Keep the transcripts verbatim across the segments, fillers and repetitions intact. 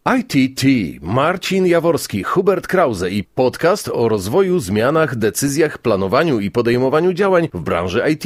I T T, Marcin Jaworski, Hubert Krause i podcast o rozwoju, zmianach, decyzjach, planowaniu i podejmowaniu działań w branży I T.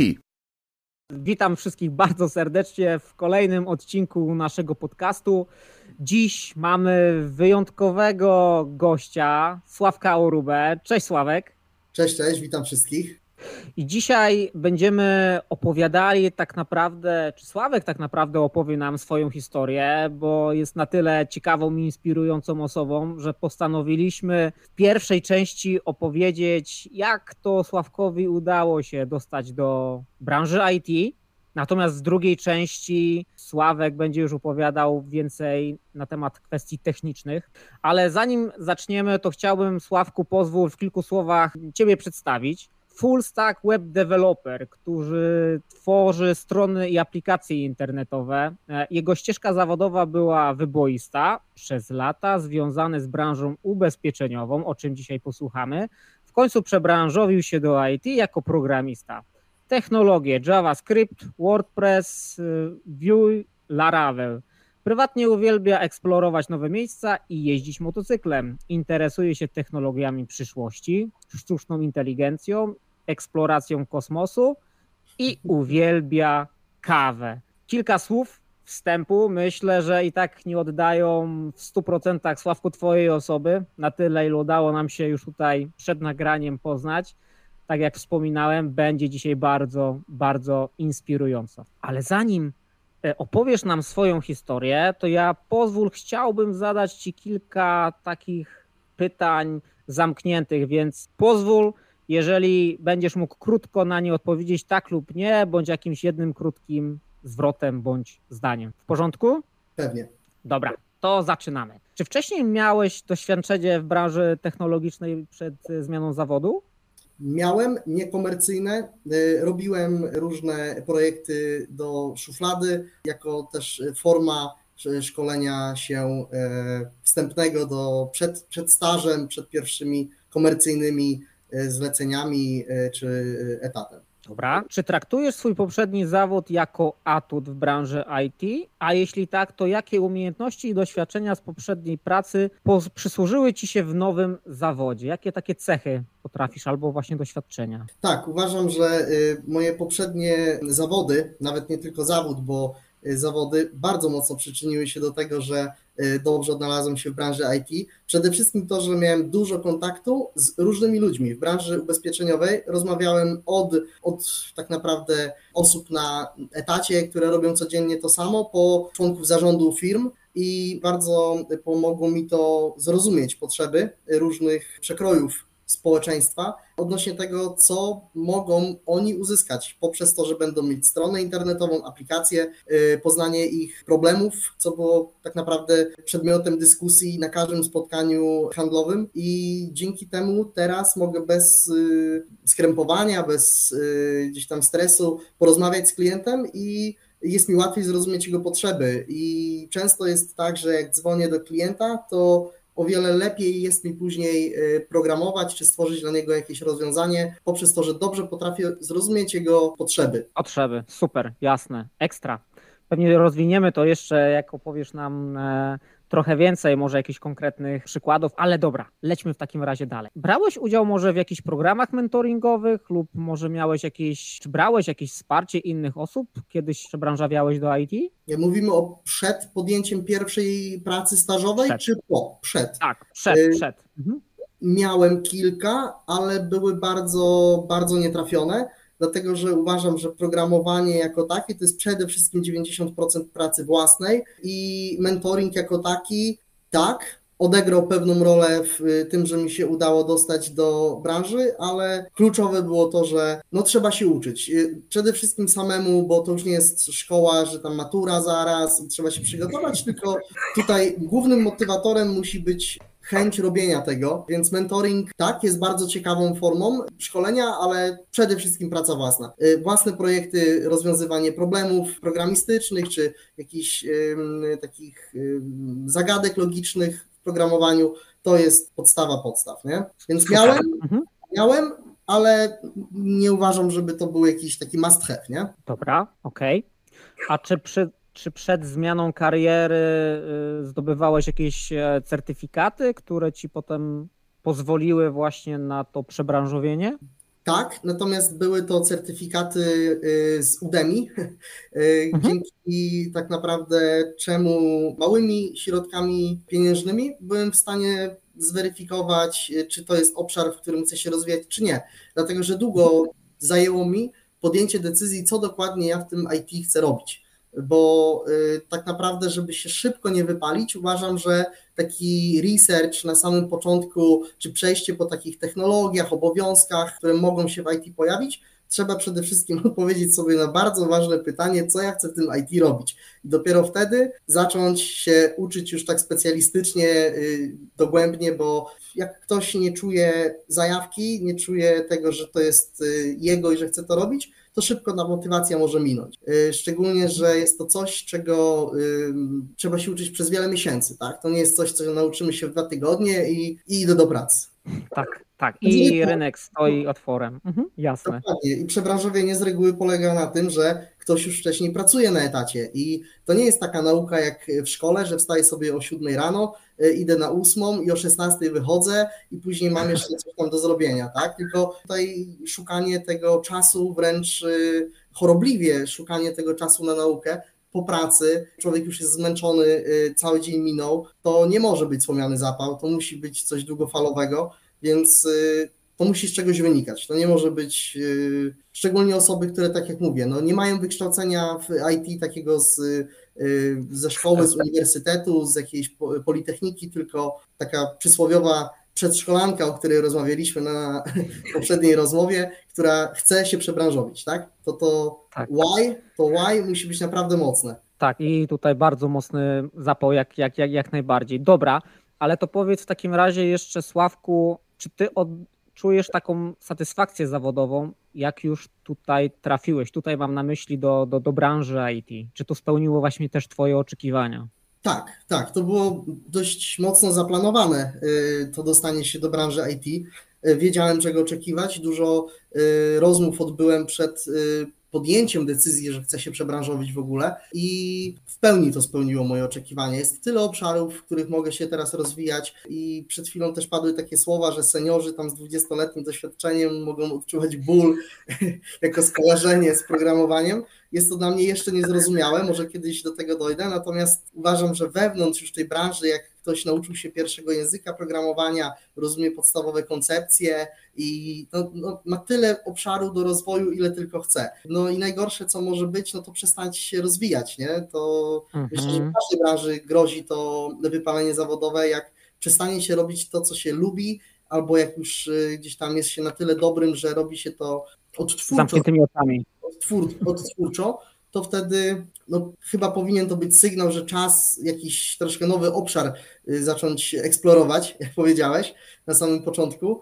Witam wszystkich bardzo serdecznie w kolejnym odcinku naszego podcastu. Dziś mamy wyjątkowego gościa, Sławka Orubę. Cześć Sławek. Cześć, cześć, witam wszystkich. I dzisiaj będziemy opowiadali tak naprawdę, czy Sławek tak naprawdę opowie nam swoją historię, bo jest na tyle ciekawą i inspirującą osobą, że postanowiliśmy w pierwszej części opowiedzieć, jak to Sławkowi udało się dostać do branży I T. Natomiast w drugiej części Sławek będzie już opowiadał więcej na temat kwestii technicznych. Ale zanim zaczniemy, to chciałbym, Sławku, pozwól w kilku słowach Ciebie przedstawić. Full stack web developer, który tworzy strony i aplikacje internetowe. Jego ścieżka zawodowa była wyboista, przez lata związany z branżą ubezpieczeniową, o czym dzisiaj posłuchamy. W końcu przebranżowił się do I T jako programista. Technologie JavaScript, WordPress, Vue, Laravel. Prywatnie uwielbia eksplorować nowe miejsca i jeździć motocyklem. Interesuje się technologiami przyszłości, sztuczną inteligencją, eksploracją kosmosu i uwielbia kawę. Kilka słów wstępu, myślę, że i tak nie oddają w stu procentach, Sławku, twojej osoby. Na tyle, ile udało nam się już tutaj przed nagraniem poznać. Tak jak wspominałem, będzie dzisiaj bardzo, bardzo inspirująco. Ale zanim opowiesz nam swoją historię, to ja pozwól, chciałbym zadać Ci kilka takich pytań zamkniętych, więc pozwól, jeżeli będziesz mógł krótko na nie odpowiedzieć tak lub nie, bądź jakimś jednym krótkim zwrotem bądź zdaniem. W porządku? Pewnie. Dobra, to zaczynamy. Czy wcześniej miałeś doświadczenie w branży technologicznej przed zmianą zawodu? Miałem niekomercyjne, robiłem różne projekty do szuflady, jako też forma szkolenia się wstępnego do przed, przed stażem, przed pierwszymi komercyjnymi zleceniami czy etatem. Dobra. Czy traktujesz swój poprzedni zawód jako atut w branży I T? A jeśli tak, to jakie umiejętności i doświadczenia z poprzedniej pracy przysłużyły Ci się w nowym zawodzie? Jakie takie cechy potrafisz albo właśnie doświadczenia? Tak, uważam, że moje poprzednie zawody, nawet nie tylko zawód, bo zawody bardzo mocno przyczyniły się do tego, że dobrze odnalazłem się w branży I T. Przede wszystkim to, że miałem dużo kontaktu z różnymi ludźmi. W branży ubezpieczeniowej rozmawiałem od, od tak naprawdę osób na etacie, które robią codziennie to samo, po członków zarządu firm i bardzo pomogło mi to zrozumieć potrzeby różnych przekrojów społeczeństwa odnośnie tego, co mogą oni uzyskać poprzez to, że będą mieć stronę internetową, aplikację, poznanie ich problemów, co było tak naprawdę przedmiotem dyskusji na każdym spotkaniu handlowym i dzięki temu teraz mogę bez skrępowania, bez gdzieś tam stresu porozmawiać z klientem i jest mi łatwiej zrozumieć jego potrzeby i często jest tak, że jak dzwonię do klienta, to o wiele lepiej jest mi później programować, czy stworzyć dla niego jakieś rozwiązanie poprzez to, że dobrze potrafię zrozumieć jego potrzeby. Potrzeby, super, jasne, ekstra. Pewnie rozwiniemy to jeszcze, jak opowiesz nam e, trochę więcej, może jakichś konkretnych przykładów, ale dobra, lećmy w takim razie dalej. Brałeś udział może w jakichś programach mentoringowych lub może miałeś jakieś, czy brałeś jakieś wsparcie innych osób, kiedyś przebranżawiałeś do I T? Mówimy o przed podjęciem pierwszej pracy stażowej, przed. czy po? Przed. Tak, przed, przed. Mhm. Miałem kilka, ale były bardzo, bardzo nietrafione, dlatego że uważam, że programowanie jako takie to jest przede wszystkim dziewięćdziesiąt procent pracy własnej i mentoring jako taki, tak, odegrał pewną rolę w tym, że mi się udało dostać do branży, ale kluczowe było to, że no trzeba się uczyć. Przede wszystkim samemu, bo to już nie jest szkoła, że tam matura zaraz i trzeba się przygotować, tylko tutaj głównym motywatorem musi być chęć robienia tego, więc mentoring tak jest bardzo ciekawą formą szkolenia, ale przede wszystkim praca własna. Własne projekty, rozwiązywanie problemów programistycznych czy jakichś um, takich um, zagadek logicznych w programowaniu, to jest podstawa podstaw, nie? Więc miałem, miałem, ale nie uważam, żeby to był jakiś taki must have, nie? Dobra, okej. Okay. A czy przy czy przed zmianą kariery y, zdobywałeś jakieś e, certyfikaty, które ci potem pozwoliły właśnie na to przebranżowienie? Tak, natomiast były to certyfikaty y, z Udemy, y, Mhm. dzięki tak naprawdę czemu małymi środkami pieniężnymi byłem w stanie zweryfikować, y, czy to jest obszar, w którym chcę się rozwijać, czy nie. Dlatego, że długo zajęło mi podjęcie decyzji, co dokładnie ja w tym I T chcę robić. Bo y, tak naprawdę, żeby się szybko nie wypalić, uważam, że taki research na samym początku, czy przejście po takich technologiach, obowiązkach, które mogą się w I T pojawić, trzeba przede wszystkim odpowiedzieć sobie na bardzo ważne pytanie, co ja chcę w tym I T robić. I dopiero wtedy zacząć się uczyć już tak specjalistycznie, y, dogłębnie, bo jak ktoś nie czuje zajawki, nie czuje tego, że to jest y, jego i że chce to robić, to szybko ta motywacja może minąć. Y, Szczególnie, że jest to coś, czego y, trzeba się uczyć przez wiele miesięcy, tak? To nie jest coś, co nauczymy się w dwa tygodnie i, i idę do pracy. Tak, tak. Nie, I to- rynek stoi otworem. Mhm, jasne. Dokładnie. I przebranżowienie z reguły polega na tym, że ktoś już wcześniej pracuje na etacie i to nie jest taka nauka jak w szkole, że wstaję sobie o siódmej rano, y, idę na ósmą i o szesnastej wychodzę i później mam jeszcze coś tam do zrobienia, tak? Tylko tutaj szukanie tego czasu, wręcz y, chorobliwie szukanie tego czasu na naukę po pracy, człowiek już jest zmęczony, y, cały dzień minął, to nie może być słomiany zapał, to musi być coś długofalowego, więc y, to musi z czegoś wynikać. To nie może być, yy, szczególnie osoby, które, tak jak mówię, no nie mają wykształcenia w I T takiego z, yy, ze szkoły, z uniwersytetu, z jakiejś po- politechniki, tylko taka przysłowiowa przedszkolanka, o której rozmawialiśmy na poprzedniej rozmowie, która chce się przebranżowić, tak? To to Tak. why, to why musi być naprawdę mocne. Tak, i tutaj bardzo mocny zapał, jak, jak, jak, jak najbardziej. Dobra, ale to powiedz w takim razie jeszcze, Sławku, czy ty od, czujesz taką satysfakcję zawodową, jak już tutaj trafiłeś? Tutaj mam na myśli do, do, do branży I T. Czy to spełniło właśnie też twoje oczekiwania? Tak, tak, to było dość mocno zaplanowane, y, to dostanie się do branży I T. Y, Wiedziałem, czego oczekiwać. Dużo y, rozmów odbyłem przed y, podjęciem decyzji, że chcę się przebranżowić w ogóle i w pełni to spełniło moje oczekiwania. Jest tyle obszarów, w których mogę się teraz rozwijać i przed chwilą też padły takie słowa, że seniorzy tam z dwudziestoletnim doświadczeniem mogą odczuwać ból jako skojarzenie z programowaniem. Jest to dla mnie jeszcze niezrozumiałe, może kiedyś do tego dojdę, natomiast uważam, że wewnątrz już tej branży, jak ktoś nauczył się pierwszego języka programowania, rozumie podstawowe koncepcje i no, no, ma tyle obszaru do rozwoju, ile tylko chce. No i najgorsze, co może być, no to przestać się rozwijać, nie? To Mhm. myślę, że w każdej branży grozi to wypalenie zawodowe, jak przestanie się robić to, co się lubi, albo jak już y, gdzieś tam jest się na tyle dobrym, że robi się to Z odtwórczo, zamkniętymi oczami. odtwór, odtwórczo, to wtedy no, chyba powinien to być sygnał, że czas jakiś troszkę nowy obszar y, zacząć eksplorować, jak powiedziałeś na samym początku,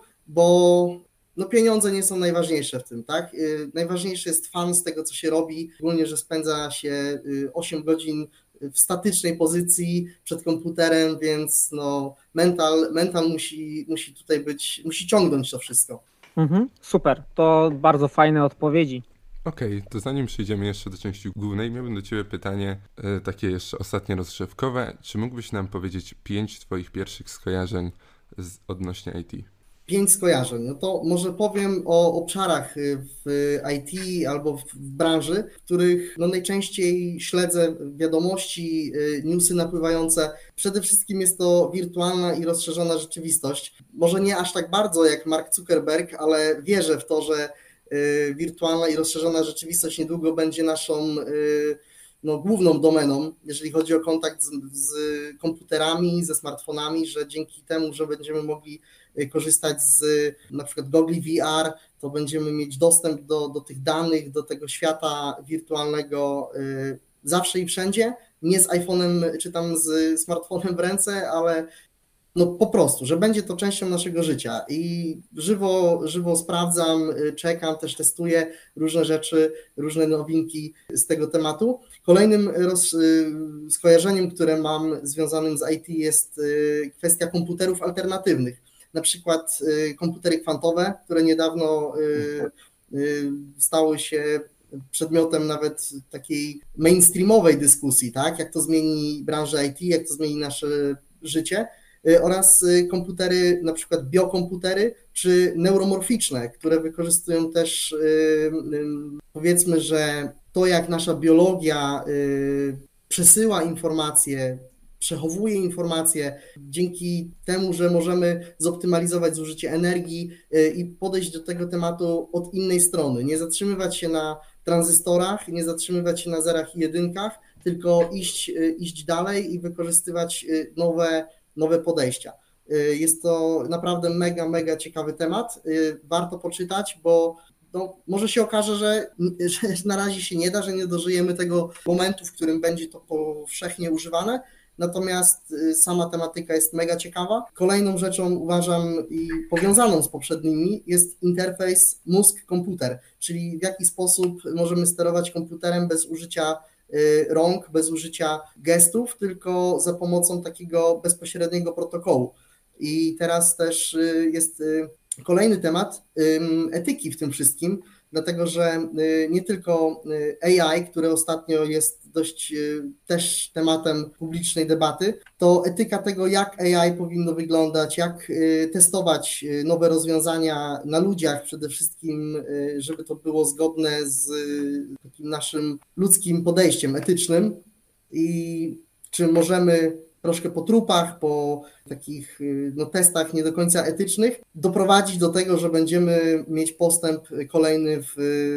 bo no, pieniądze nie są najważniejsze w tym, tak? Y, Najważniejszy jest fan z tego, co się robi, szczególnie, że spędza się y, osiem godzin w statycznej pozycji przed komputerem, więc no, mental, mental musi, musi tutaj być, musi ciągnąć to wszystko. Mhm. Super, to bardzo fajne odpowiedzi. Okej, to zanim przejdziemy jeszcze do części głównej, miałbym do Ciebie pytanie e, takie jeszcze ostatnie rozgrzewkowe. Czy mógłbyś nam powiedzieć pięć Twoich pierwszych skojarzeń z, odnośnie I T? Pięć skojarzeń. No to może powiem o obszarach w I T albo w branży, w których no najczęściej śledzę wiadomości, newsy napływające. Przede wszystkim jest to wirtualna i rozszerzona rzeczywistość. Może nie aż tak bardzo jak Mark Zuckerberg, ale wierzę w to, że wirtualna i rozszerzona rzeczywistość niedługo będzie naszą no, główną domeną, jeżeli chodzi o kontakt z, z komputerami, ze smartfonami, że dzięki temu, że będziemy mogli korzystać z na przykład Google V R, to będziemy mieć dostęp do, do tych danych, do tego świata wirtualnego zawsze i wszędzie, nie z iPhone'em czy tam z smartfonem w ręce, ale no po prostu, że będzie to częścią naszego życia i żywo, żywo sprawdzam, czekam, też testuję różne rzeczy, różne nowinki z tego tematu. Kolejnym roz, skojarzeniem, które mam związanym z I T jest kwestia komputerów alternatywnych, na przykład komputery kwantowe, które niedawno stały się przedmiotem nawet takiej mainstreamowej dyskusji, tak? Jak to zmieni branżę I T, jak to zmieni nasze życie, oraz komputery, na przykład biokomputery czy neuromorficzne, które wykorzystują też, powiedzmy, że to, jak nasza biologia przesyła informacje, przechowuje informacje, dzięki temu, że możemy zoptymalizować zużycie energii i podejść do tego tematu od innej strony, nie zatrzymywać się na tranzystorach, nie zatrzymywać się na zerach i jedynkach, tylko iść, iść dalej i wykorzystywać nowe, nowe podejścia. Jest to naprawdę mega, mega ciekawy temat, warto poczytać, bo no, może się okaże, że, że na razie się nie da, że nie dożyjemy tego momentu, w którym będzie to powszechnie używane, natomiast sama tematyka jest mega ciekawa. Kolejną rzeczą uważam i powiązaną z poprzednimi jest interfejs mózg-komputer, czyli w jaki sposób możemy sterować komputerem bez użycia rąk, bez użycia gestów, tylko za pomocą takiego bezpośredniego protokołu. I teraz też jest kolejny temat etyki w tym wszystkim, dlatego że nie tylko A I, które ostatnio jest dość też tematem publicznej debaty, to etyka tego, jak A I powinno wyglądać, jak testować nowe rozwiązania na ludziach przede wszystkim, żeby to było zgodne z takim naszym ludzkim podejściem etycznym i czy możemy troszkę po trupach, po takich no, testach nie do końca etycznych, doprowadzić do tego, że będziemy mieć postęp kolejny w,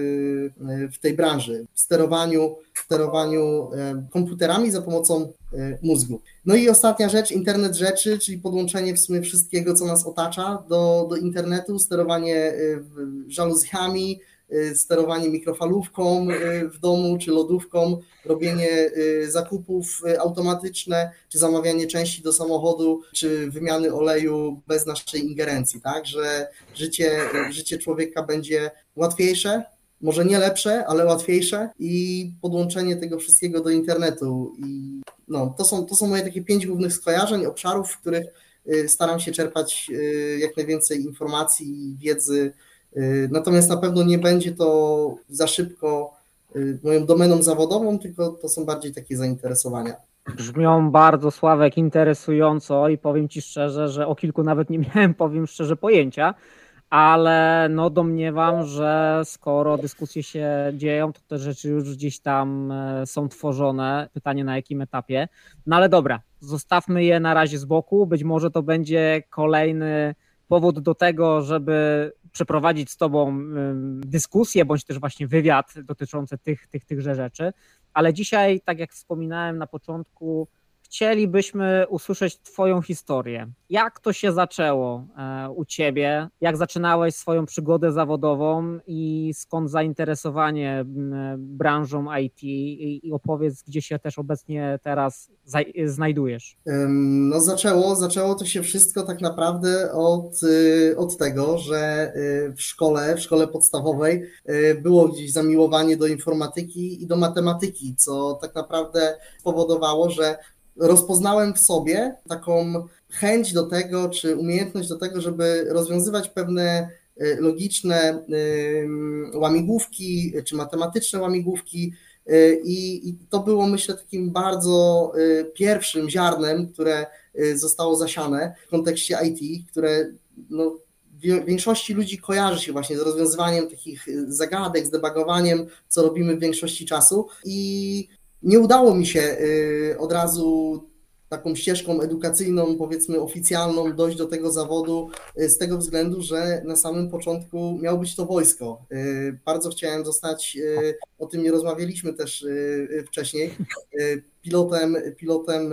w tej branży, w sterowaniu, w sterowaniu komputerami za pomocą mózgu. No i ostatnia rzecz, internet rzeczy, czyli podłączenie w sumie wszystkiego, co nas otacza do, do internetu, sterowanie żaluzjami, sterowanie mikrofalówką w domu czy lodówką, robienie zakupów automatyczne, czy zamawianie części do samochodu, czy wymiany oleju bez naszej ingerencji, tak, że życie, życie człowieka będzie łatwiejsze, może nie lepsze, ale łatwiejsze i podłączenie tego wszystkiego do internetu. I no, to są, to są moje takie pięć głównych skojarzeń, obszarów, w których staram się czerpać jak najwięcej informacji i wiedzy. Natomiast na pewno nie będzie to za szybko moją domeną zawodową, tylko to są bardziej takie zainteresowania. Brzmią bardzo, Sławek, interesująco i powiem Ci szczerze, że o kilku nawet nie miałem, powiem szczerze, pojęcia, ale no domniemam, że skoro dyskusje się dzieją, to te rzeczy już gdzieś tam są tworzone. Pytanie, na jakim etapie. No ale dobra, zostawmy je na razie z boku. Być może to będzie kolejny powód do tego, żeby przeprowadzić z Tobą dyskusję, bądź też właśnie wywiad dotyczący tych, tych, tychże rzeczy. Ale dzisiaj, tak jak wspominałem na początku, chcielibyśmy usłyszeć Twoją historię. Jak to się zaczęło u Ciebie? Jak zaczynałeś swoją przygodę zawodową i skąd zainteresowanie branżą I T? I opowiedz, gdzie się też obecnie teraz znajdujesz. No zaczęło, zaczęło to się wszystko tak naprawdę od, od tego, że w szkole, w szkole podstawowej było gdzieś zamiłowanie do informatyki i do matematyki, co tak naprawdę spowodowało, że rozpoznałem w sobie taką chęć do tego, czy umiejętność do tego, żeby rozwiązywać pewne logiczne łamigłówki, czy matematyczne łamigłówki i, i to było, myślę, takim bardzo pierwszym ziarnem, które zostało zasiane w kontekście I T, które no, w większości ludzi kojarzy się właśnie z rozwiązywaniem takich zagadek, z debugowaniem, co robimy w większości czasu i nie udało mi się od razu taką ścieżką edukacyjną, powiedzmy oficjalną, dojść do tego zawodu z tego względu, że na samym początku miało być to wojsko. Bardzo chciałem zostać, o tym nie rozmawialiśmy też wcześniej, pilotem, pilotem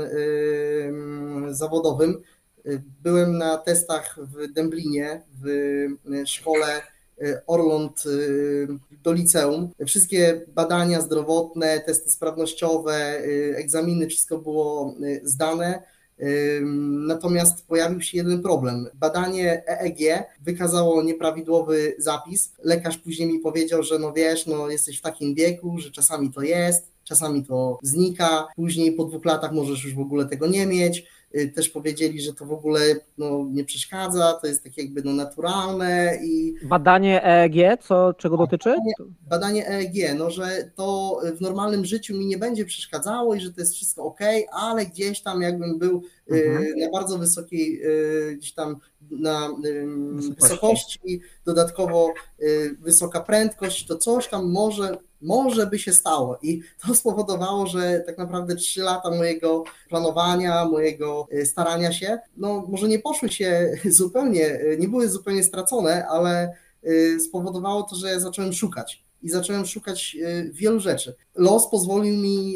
zawodowym. Byłem na testach w Dęblinie, w szkole Orląt do liceum. Wszystkie badania zdrowotne, testy sprawnościowe, egzaminy, wszystko było zdane. Natomiast pojawił się jeden problem. Badanie E E G wykazało nieprawidłowy zapis. Lekarz później mi powiedział, że no wiesz, no jesteś w takim wieku, że czasami to jest, czasami to znika, później po dwóch latach możesz już w ogóle tego nie mieć. też powiedzieli, że to w ogóle no, nie przeszkadza, to jest tak jakby no, naturalne. I badanie E E G, co, czego dotyczy? Badanie, badanie E E G, no, że to w normalnym życiu mi nie będzie przeszkadzało i że to jest wszystko ok, ale gdzieś tam jakbym był mhm. na bardzo wysokiej, gdzieś tam na wysokości. wysokości, dodatkowo wysoka prędkość, to coś tam może, może by się stało i to spowodowało, że tak naprawdę trzy lata mojego planowania, mojego starania się, no może nie poszły się zupełnie, nie były zupełnie stracone, ale spowodowało to, że ja zacząłem szukać i zacząłem szukać wielu rzeczy. Los pozwolił mi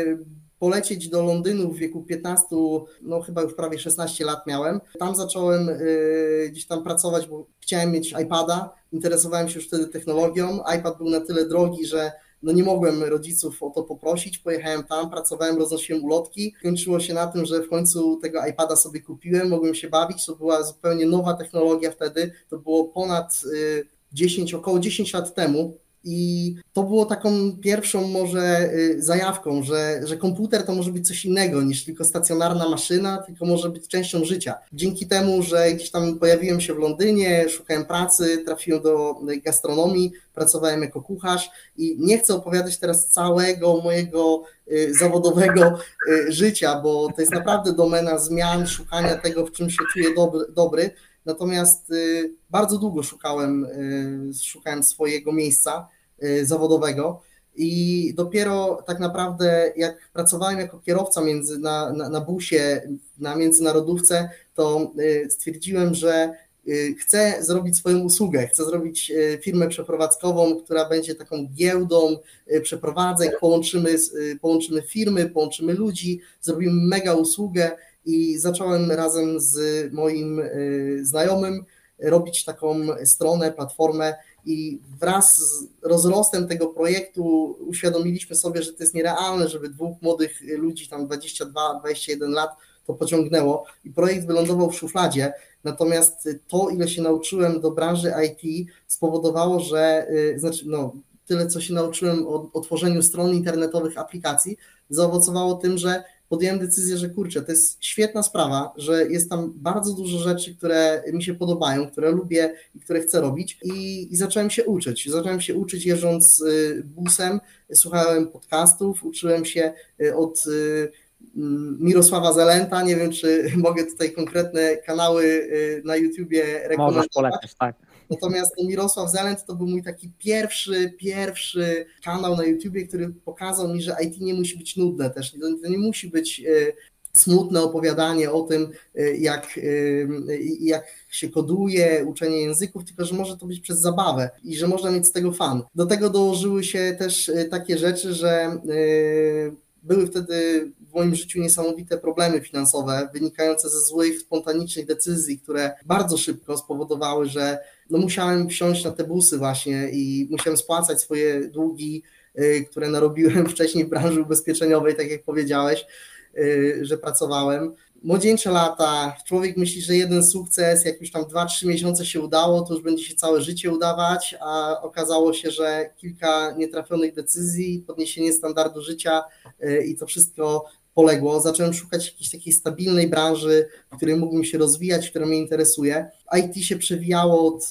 polecieć do Londynu w wieku piętnastu, no chyba już prawie szesnaście lat miałem. Tam zacząłem gdzieś tam pracować, bo chciałem mieć iPada, interesowałem się już wtedy technologią. iPad był na tyle drogi, że no nie mogłem rodziców o to poprosić, pojechałem tam, pracowałem, roznosiłem ulotki. Kończyło się na tym, że w końcu tego iPada sobie kupiłem, mogłem się bawić, to była zupełnie nowa technologia wtedy, to było ponad dziesięć, około dziesięć lat temu. I to było taką pierwszą może zajawką, że, że komputer to może być coś innego niż tylko stacjonarna maszyna, tylko może być częścią życia. Dzięki temu, że gdzieś tam pojawiłem się w Londynie, szukałem pracy, trafiłem do gastronomii, pracowałem jako kucharz i nie chcę opowiadać teraz całego mojego zawodowego życia, bo to jest naprawdę domena zmian, szukania tego, w czym się czuję dobry, dobry. Natomiast bardzo długo szukałem, szukałem swojego miejsca zawodowego i dopiero tak naprawdę jak pracowałem jako kierowca między, na, na, na busie, na międzynarodówce, to stwierdziłem, że chcę zrobić swoją usługę, chcę zrobić firmę przeprowadzkową, która będzie taką giełdą przeprowadzek, połączymy, połączymy firmy, połączymy ludzi, zrobimy mega usługę i zacząłem razem z moim znajomym robić taką stronę, platformę i wraz z rozrostem tego projektu uświadomiliśmy sobie, że to jest nierealne, żeby dwóch młodych ludzi, tam dwadzieścia dwa dwadzieścia jeden lat, to pociągnęło i projekt wylądował w szufladzie, natomiast to, ile się nauczyłem do branży I T spowodowało, że, znaczy no, tyle, co się nauczyłem o, o tworzeniu stron internetowych, aplikacji, zaowocowało tym, że podjąłem decyzję, że kurczę, to jest świetna sprawa, że jest tam bardzo dużo rzeczy, które mi się podobają, które lubię i które chcę robić i, i zacząłem się uczyć. Zacząłem się uczyć jeżdżąc busem, słuchałem podcastów, uczyłem się od Mirosława Zelenta, nie wiem, czy mogę tutaj konkretne kanały na YouTubie rekomendować. Możesz polecać, tak. Natomiast Mirosław Zelent to był mój taki pierwszy, pierwszy kanał na YouTubie, który pokazał mi, że I T nie musi być nudne też, to nie musi być smutne opowiadanie o tym, jak, jak się koduje, uczenie języków, tylko że może to być przez zabawę i że można mieć z tego fan. Do tego dołożyły się też takie rzeczy, że były wtedy w moim życiu niesamowite problemy finansowe wynikające ze złych, spontanicznych decyzji, które bardzo szybko spowodowały, że no musiałem wsiąść na te busy właśnie i musiałem spłacać swoje długi, które narobiłem wcześniej w branży ubezpieczeniowej, tak jak powiedziałeś, że pracowałem. Młodzieńcze lata, człowiek myśli, że jeden sukces, jak już tam dwa trzy miesiące się udało, to już będzie się całe życie udawać, a okazało się, że kilka nietrafionych decyzji, podniesienie standardu życia i to wszystko poległo. Zacząłem szukać jakiejś takiej stabilnej branży, w której mógłbym się rozwijać, która mnie interesuje. I T się przewijało od,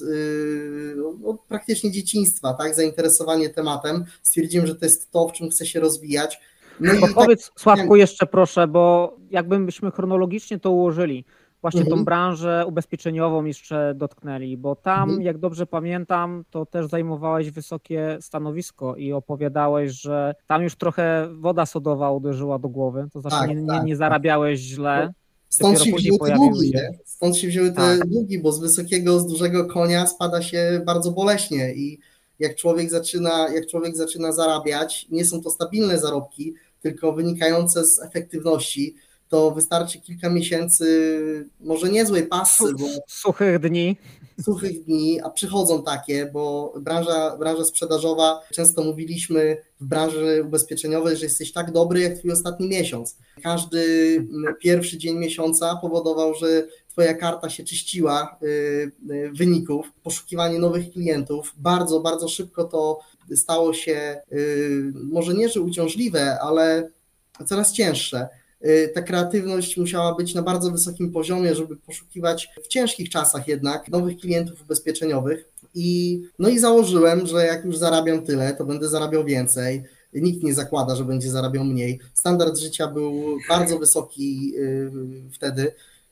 od praktycznie dzieciństwa, tak, zainteresowanie tematem. Stwierdziłem, że to jest to, w czym chcę się rozwijać. No i powiedz, tak, Sławku, jeszcze proszę, bo jakbyśmy chronologicznie to ułożyli, właśnie mhm. tą branżę ubezpieczeniową jeszcze dotknęli, bo tam, mhm. jak dobrze pamiętam, to też zajmowałeś wysokie stanowisko i opowiadałeś, że tam już trochę woda sodowa uderzyła do głowy, to znaczy tak, nie, tak, nie, nie zarabiałeś tak. źle. Stąd się wzięły te długi, się... Stąd się wzięły te tak. długi, bo z wysokiego, z dużego konia spada się bardzo boleśnie i jak człowiek zaczyna, jak człowiek zaczyna zarabiać, nie są to stabilne zarobki, tylko wynikające z efektywności, to wystarczy kilka miesięcy, może niezłej pasy, bo suchych dni. Suchych dni, a przychodzą takie, bo branża, branża sprzedażowa, często mówiliśmy w branży ubezpieczeniowej, że jesteś tak dobry jak twój ostatni miesiąc. Każdy pierwszy dzień miesiąca powodował, że twoja karta się czyściła wyników, poszukiwanie nowych klientów. Bardzo, bardzo szybko to stało się, może nie, że uciążliwe, ale coraz cięższe. ta kreatywność musiała być na bardzo wysokim poziomie, żeby poszukiwać w ciężkich czasach jednak nowych klientów ubezpieczeniowych. I, no i założyłem, że jak już zarabiam tyle, to będę zarabiał więcej. Nikt nie zakłada, że będzie zarabiał mniej. Standard życia był bardzo wysoki yy, wtedy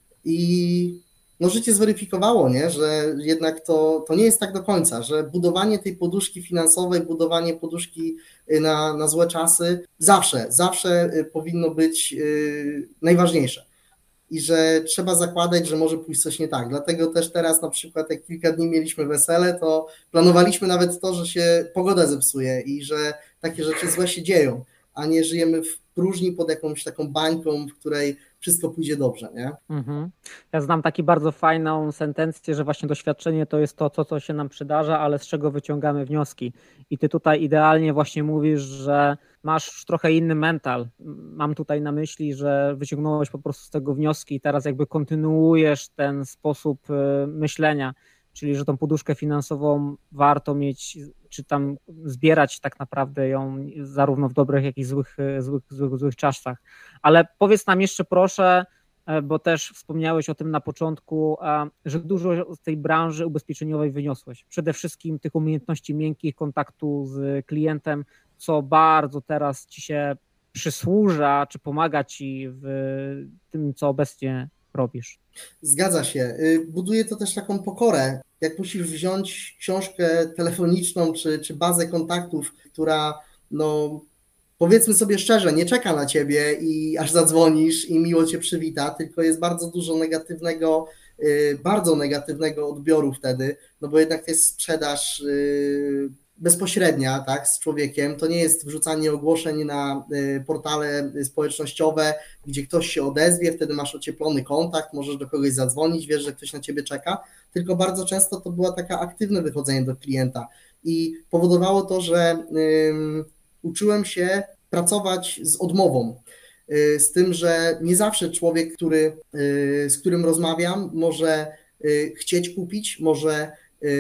i no życie zweryfikowało, nie? Że jednak to, to nie jest tak do końca, że budowanie tej poduszki finansowej, budowanie poduszki na, na złe czasy zawsze, zawsze powinno być yy, najważniejsze. I że trzeba zakładać, że może pójść coś nie tak. Dlatego też teraz na przykład jak kilka dni mieliśmy wesele, to planowaliśmy nawet to, że się pogoda zepsuje i że takie rzeczy złe się dzieją, a nie żyjemy w próżni pod jakąś taką bańką, w której wszystko pójdzie dobrze, nie? Mhm. Ja znam taką bardzo fajną sentencję, że właśnie doświadczenie to jest to, co, co się nam przydarza, ale z czego wyciągamy wnioski. I ty tutaj idealnie właśnie mówisz, że masz trochę inny mental. Mam tutaj na myśli, że wyciągnąłeś po prostu z tego wnioski i teraz jakby kontynuujesz ten sposób myślenia, czyli że tą poduszkę finansową warto mieć, czy tam zbierać tak naprawdę ją zarówno w dobrych, jak i złych, złych, złych, złych czasach. Ale powiedz nam jeszcze proszę, bo też wspomniałeś o tym na początku, że dużo z tej branży ubezpieczeniowej wyniosłeś. Przede wszystkim tych umiejętności miękkich, kontaktu z klientem, co bardzo teraz ci się przysłuża, czy pomaga ci w tym, co obecnie robisz. Zgadza się. Buduje to też taką pokorę. Jak musisz wziąć książkę telefoniczną czy, czy bazę kontaktów, która no powiedzmy sobie szczerze, nie czeka na ciebie i aż zadzwonisz i miło cię przywita, tylko jest bardzo dużo negatywnego, bardzo negatywnego odbioru wtedy, no bo jednak to jest sprzedaż bezpośrednia, tak, z człowiekiem, to nie jest wrzucanie ogłoszeń na portale społecznościowe, gdzie ktoś się odezwie, wtedy masz ocieplony kontakt, możesz do kogoś zadzwonić, wiesz, że ktoś na ciebie czeka, tylko bardzo często to była taka aktywne wychodzenie do klienta i powodowało to, że um, uczyłem się pracować z odmową, z tym, że nie zawsze człowiek, który, z którym rozmawiam, może chcieć kupić, może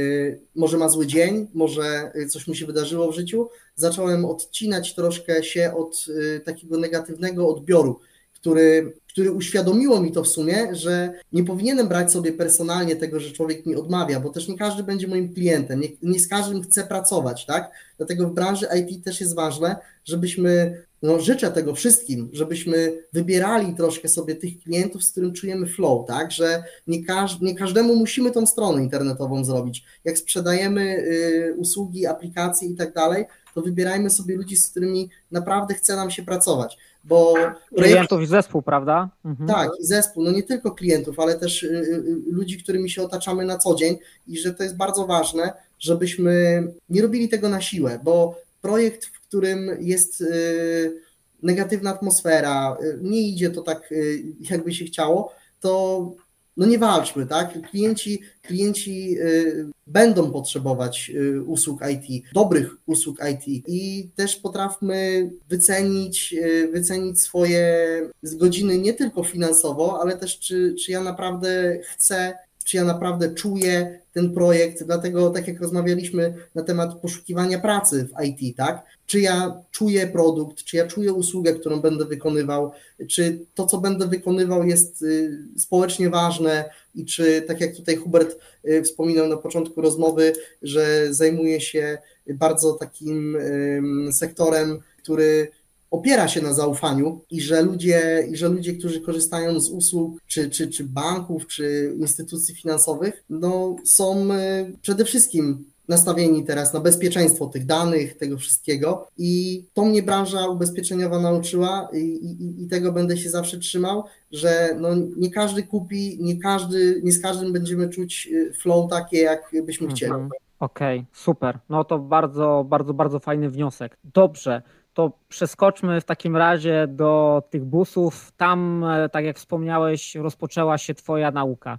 może ma zły dzień, może coś mu się wydarzyło w życiu. Zacząłem odcinać troszkę się od takiego negatywnego odbioru, który, który uświadomiło mi to w sumie, że nie powinienem brać sobie personalnie tego, że człowiek mi odmawia, bo też nie każdy będzie moim klientem, nie, nie z każdym chcę pracować, tak? Dlatego w branży I T też jest ważne, żebyśmy, no życzę tego wszystkim, żebyśmy wybierali troszkę sobie tych klientów, z którym czujemy flow, tak? Że nie, każ, nie każdemu musimy tą stronę internetową zrobić. Jak sprzedajemy y, usługi, aplikacje i tak dalej, to wybierajmy sobie ludzi, z którymi naprawdę chce nam się pracować. Bo klientów i zespół, prawda? Mhm. Tak, i zespół, no nie tylko klientów, ale też y, y, ludzi, którymi się otaczamy na co dzień i że to jest bardzo ważne, żebyśmy nie robili tego na siłę, bo projekt, w którym jest y, negatywna atmosfera, y, nie idzie to tak, y, jakby się chciało, to no nie walczmy, tak? Klienci, klienci y, będą potrzebować y, usług I T, dobrych usług I T i też potrafmy wycenić, y, wycenić swoje godziny nie tylko finansowo, ale też czy, czy ja naprawdę chcę, czy ja naprawdę czuję ten projekt, dlatego tak jak rozmawialiśmy na temat poszukiwania pracy w I T, tak? Czy ja czuję produkt, czy ja czuję usługę, którą będę wykonywał, czy to, co będę wykonywał jest społecznie ważne i czy, tak jak tutaj Hubert wspominał na początku rozmowy, że zajmuje się bardzo takim sektorem, który opiera się na zaufaniu i że ludzie, i że ludzie, którzy korzystają z usług czy, czy, czy banków, czy instytucji finansowych, no są przede wszystkim nastawieni teraz na bezpieczeństwo tych danych, tego wszystkiego i to mnie branża ubezpieczeniowa nauczyła i, i, i tego będę się zawsze trzymał, że no nie każdy kupi, nie każdy, nie z każdym będziemy czuć flow takie, jak byśmy chcieli. Mhm. Okej, okay, super. No to bardzo, bardzo, bardzo fajny wniosek. Dobrze. To przeskoczmy w takim razie do tych busów. Tam, tak jak wspomniałeś, rozpoczęła się twoja nauka.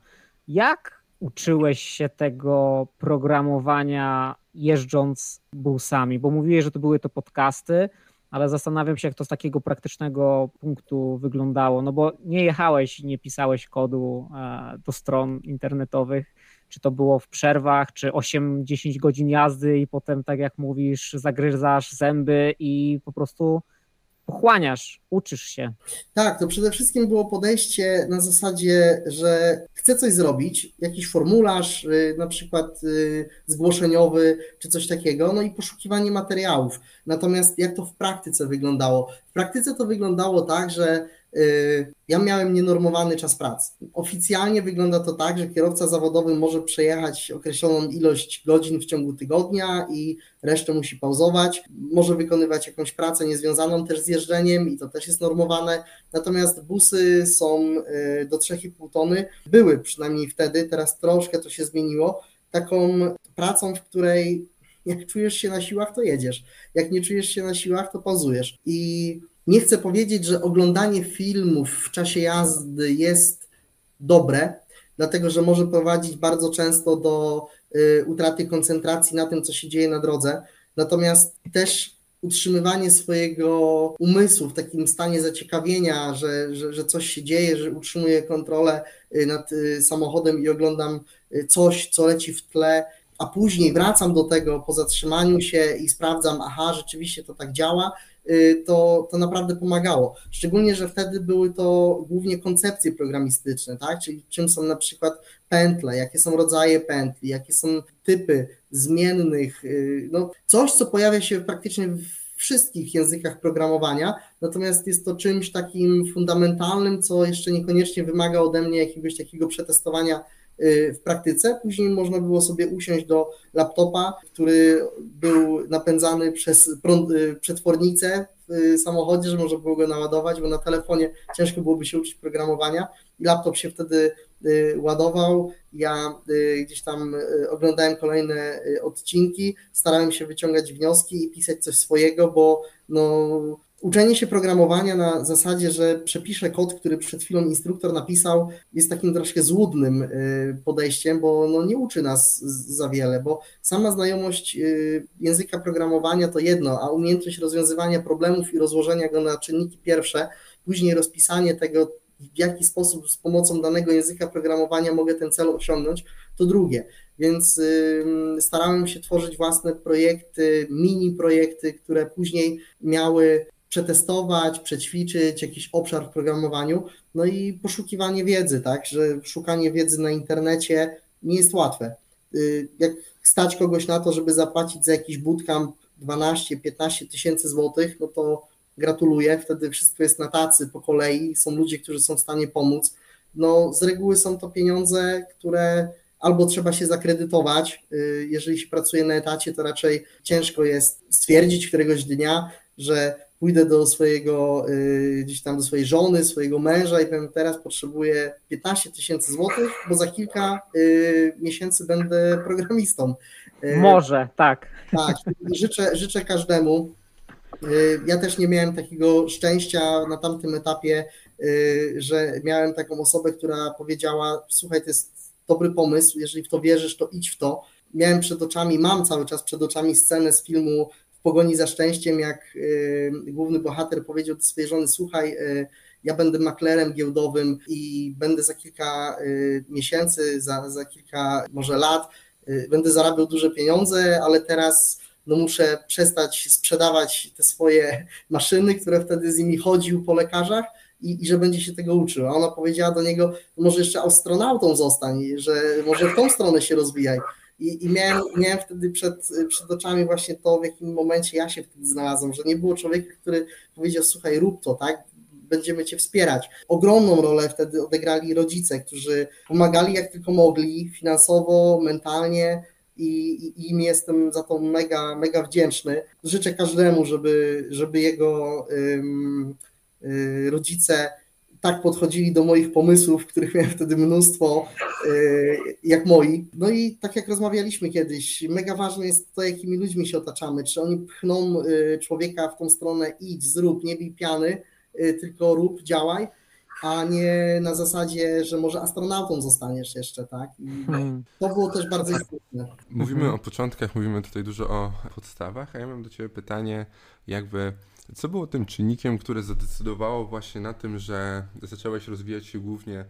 Jak uczyłeś się tego programowania jeżdżąc busami? Bo mówiłeś, że to były to podcasty, ale zastanawiam się, jak to z takiego praktycznego punktu wyglądało. No bo nie jechałeś i nie pisałeś kodu do stron internetowych. Czy to było w przerwach, czy osiem dziesięć godzin jazdy i potem, tak jak mówisz, zagryzasz zęby i po prostu pochłaniasz, uczysz się? Tak, to przede wszystkim było podejście na zasadzie, że chcę coś zrobić, jakiś formularz, y, na przykład y, zgłoszeniowy czy coś takiego, no i poszukiwanie materiałów. Natomiast jak to w praktyce wyglądało? W praktyce to wyglądało tak, że y, ja miałem nienormowany czas pracy. Oficjalnie wygląda to tak, że kierowca zawodowy może przejechać określoną ilość godzin w ciągu tygodnia i resztę musi pauzować. Może wykonywać jakąś pracę niezwiązaną też z jeżdżeniem i to też jest normowane. Natomiast busy są do trzy i pół tony. Były przynajmniej wtedy, teraz troszkę to się zmieniło, taką pracą, w której jak czujesz się na siłach, to jedziesz. Jak nie czujesz się na siłach, to pauzujesz. I nie chcę powiedzieć, że oglądanie filmów w czasie jazdy jest dobre, dlatego że może prowadzić bardzo często do y, utraty koncentracji na tym, co się dzieje na drodze. Natomiast też utrzymywanie swojego umysłu w takim stanie zaciekawienia, że, że, że coś się dzieje, że utrzymuję kontrolę nad samochodem i oglądam coś, co leci w tle, a później wracam do tego po zatrzymaniu się i sprawdzam, aha, rzeczywiście to tak działa, to, to naprawdę pomagało. Szczególnie, że wtedy były to głównie koncepcje programistyczne, tak? Czyli czym są na przykład pętle, jakie są rodzaje pętli, jakie są typy zmiennych, no coś, co pojawia się praktycznie w wszystkich językach programowania, natomiast jest to czymś takim fundamentalnym, co jeszcze niekoniecznie wymaga ode mnie jakiegoś takiego przetestowania w praktyce. Później można było sobie usiąść do laptopa, który był napędzany przez prąd, przetwornicę w samochodzie, że można było go naładować, bo na telefonie ciężko byłoby się uczyć programowania i laptop się wtedy ładował. Ja gdzieś tam oglądałem kolejne odcinki, starałem się wyciągać wnioski i pisać coś swojego, bo no, uczenie się programowania na zasadzie, że przepiszę kod, który przed chwilą instruktor napisał, jest takim troszkę złudnym podejściem, bo no nie uczy nas za wiele, bo sama znajomość języka programowania to jedno, a umiejętność rozwiązywania problemów i rozłożenia go na czynniki pierwsze, później rozpisanie tego, w jaki sposób z pomocą danego języka programowania mogę ten cel osiągnąć, to drugie. Więc starałem się tworzyć własne projekty, mini projekty, które później miały przetestować, przećwiczyć jakiś obszar w programowaniu, no i poszukiwanie wiedzy, tak, że szukanie wiedzy na internecie nie jest łatwe. Jak stać kogoś na to, żeby zapłacić za jakiś bootcamp dwanaście piętnaście tysięcy złotych, no to gratuluję, wtedy wszystko jest na tacy po kolei, są ludzie, którzy są w stanie pomóc. No z reguły są to pieniądze, które albo trzeba się zakredytować, jeżeli się pracuje na etacie, to raczej ciężko jest stwierdzić któregoś dnia, że pójdę do swojego, gdzieś tam do swojej żony, swojego męża i powiem, teraz potrzebuję piętnaście tysięcy złotych, bo za kilka miesięcy będę programistą. Może, tak. Tak, życzę, życzę każdemu. Ja też nie miałem takiego szczęścia na tamtym etapie, że miałem taką osobę, która powiedziała, słuchaj, to jest dobry pomysł, jeżeli w to wierzysz, to idź w to. Miałem przed oczami, mam cały czas przed oczami scenę z filmu W pogoni za szczęściem, jak główny bohater powiedział do swojej żony, słuchaj, ja będę maklerem giełdowym i będę za kilka miesięcy, za, za kilka może lat, będę zarabiał duże pieniądze, ale teraz no muszę przestać sprzedawać te swoje maszyny, które wtedy z nimi chodził po lekarzach i, i że będzie się tego uczył. A ona powiedziała do niego, może jeszcze astronautą zostań, że może w tą stronę się rozwijaj. I, i miałem, miałem wtedy przed, przed oczami właśnie to, w jakim momencie ja się wtedy znalazłem, że nie było człowieka, który powiedział, słuchaj, rób to, tak? Będziemy Cię wspierać. Ogromną rolę wtedy odegrali rodzice, którzy pomagali jak tylko mogli, finansowo, mentalnie, i, i im jestem za to mega, mega wdzięczny. Życzę każdemu, żeby, żeby jego ym, y, rodzice tak podchodzili do moich pomysłów, których miałem wtedy mnóstwo, y, jak moi. No i tak jak rozmawialiśmy kiedyś, mega ważne jest to, jakimi ludźmi się otaczamy. Czy oni pchną y, człowieka w tą stronę, idź, zrób, nie bij piany, y, tylko rób, działaj, a nie na zasadzie, że może astronautą zostaniesz jeszcze, tak? I to było też bardzo istotne. Mówimy o początkach, mówimy tutaj dużo o podstawach, a ja mam do Ciebie pytanie, jakby, co było tym czynnikiem, które zadecydowało właśnie na tym, że zacząłeś rozwijać się głównie w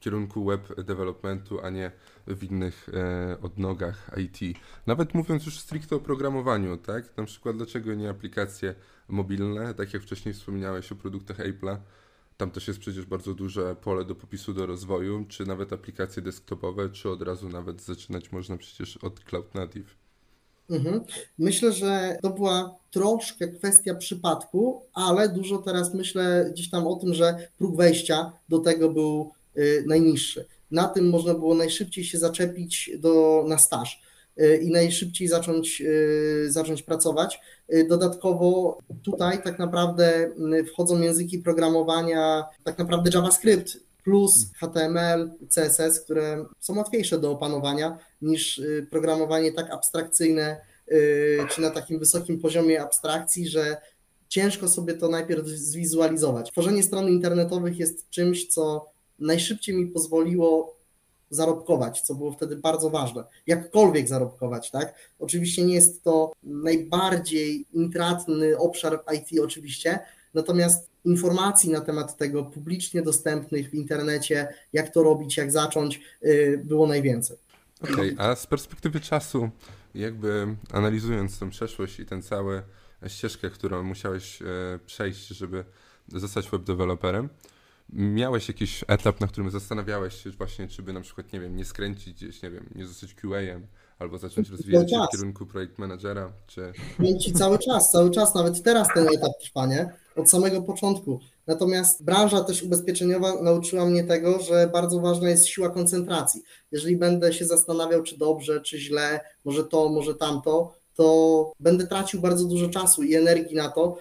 kierunku web developmentu, a nie w innych e, odnogach I T. Nawet mówiąc już stricte o programowaniu, tak? Na przykład dlaczego nie aplikacje mobilne, tak jak wcześniej wspomniałeś o produktach Apple'a, tam też jest przecież bardzo duże pole do popisu, do rozwoju, czy nawet aplikacje desktopowe, czy od razu nawet zaczynać można przecież od Cloud Native. Mhm. Myślę, że to była troszkę kwestia przypadku, ale dużo teraz myślę gdzieś tam o tym, że próg wejścia do tego był y, najniższy. Na tym można było najszybciej się zaczepić do, na staż y, i najszybciej zacząć, y, zacząć pracować. Y, dodatkowo tutaj tak naprawdę y, wchodzą języki programowania, tak naprawdę JavaScript plus H T M L, C S S, które są łatwiejsze do opanowania niż programowanie tak abstrakcyjne, czy na takim wysokim poziomie abstrakcji, że ciężko sobie to najpierw zwizualizować. Tworzenie stron internetowych jest czymś, co najszybciej mi pozwoliło zarobkować, co było wtedy bardzo ważne. Jakkolwiek zarobkować, tak? Oczywiście nie jest to najbardziej intratny obszar I T oczywiście, natomiast informacji na temat tego publicznie dostępnych w internecie, jak to robić, jak zacząć, było najwięcej. Okej, okay, a z perspektywy czasu, jakby analizując tą przeszłość i tę całą ścieżkę, którą musiałeś przejść, żeby zostać webdeveloperem, miałeś jakiś etap, na którym zastanawiałeś się właśnie, czy by na przykład, nie wiem, nie skręcić gdzieś, nie wiem, nie zostać Q A em, albo zacząć rozwijać się w kierunku projekt managera, czy... Ci cały czas, cały czas, nawet teraz ten etap trwa, nie? Od samego początku. Natomiast branża też ubezpieczeniowa nauczyła mnie tego, że bardzo ważna jest siła koncentracji. Jeżeli będę się zastanawiał, czy dobrze, czy źle, może to, może tamto, to będę tracił bardzo dużo czasu i energii na to.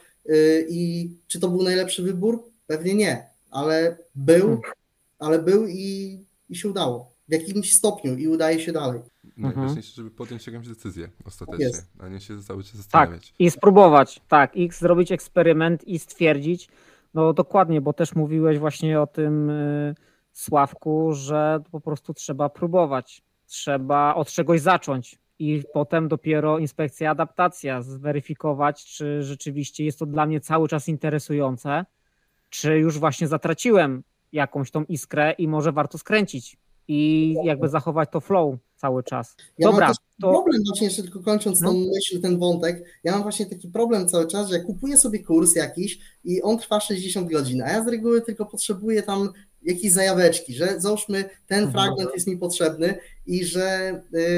I czy to był najlepszy wybór? Pewnie nie, ale był, ale był i, i się udało. W jakimś stopniu i udaje się dalej. Najważniejsze, żeby podjąć jakąś decyzję ostatecznie, jest. a nie się cały czas zastanawiać. Tak, i spróbować, tak, i zrobić eksperyment i stwierdzić, no dokładnie, bo też mówiłeś właśnie o tym, y, Sławku, że po prostu trzeba próbować, trzeba od czegoś zacząć i potem dopiero inspekcja, adaptacja, zweryfikować, czy rzeczywiście jest to dla mnie cały czas interesujące, czy już właśnie zatraciłem jakąś tą iskrę i może warto skręcić i jakby zachować to flow cały czas. Ja Dobra, mam też to... problem właśnie, jeszcze tylko kończąc no. tą myśl, ten wątek, ja mam właśnie taki problem cały czas, że kupuję sobie kurs jakiś i on trwa sześćdziesiąt godzin, a ja z reguły tylko potrzebuję tam jakieś zajaweczki, że załóżmy ten mhm. fragment jest mi potrzebny i że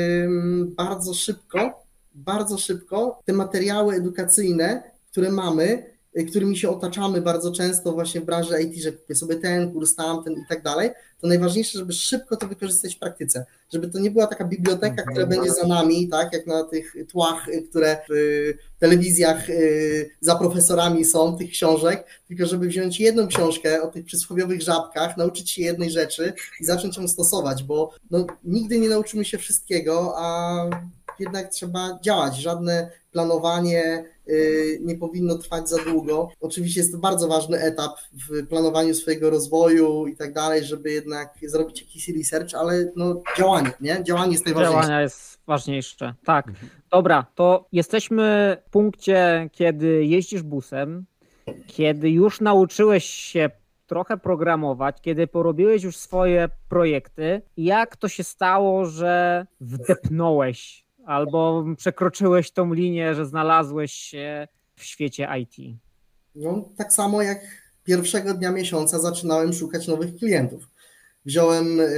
ym, bardzo szybko, bardzo szybko te materiały edukacyjne, które mamy, którymi się otaczamy bardzo często właśnie w branży I T, że kupię sobie ten kurs, tamten i tak dalej, to najważniejsze, żeby szybko to wykorzystać w praktyce, żeby to nie była taka biblioteka, która będzie za nami, tak jak na tych tłach, które w telewizjach za profesorami są, tych książek, tylko żeby wziąć jedną książkę o tych przysłowiowych żabkach, nauczyć się jednej rzeczy i zacząć ją stosować, bo no, nigdy nie nauczymy się wszystkiego, a jednak trzeba działać, żadne planowanie nie powinno trwać za długo. Oczywiście jest to bardzo ważny etap w planowaniu swojego rozwoju i tak dalej, żeby jednak zrobić jakiś research, ale no działanie, nie? Działanie jest najważniejsze. Działania jest ważniejsze, tak. Dobra, to jesteśmy w punkcie, kiedy jeździsz busem, kiedy już nauczyłeś się trochę programować, kiedy porobiłeś już swoje projekty. Jak to się stało, że wdepnąłeś albo przekroczyłeś tą linię, że znalazłeś się w świecie I T? No, tak samo jak pierwszego dnia miesiąca zaczynałem szukać nowych klientów. Wziąłem y,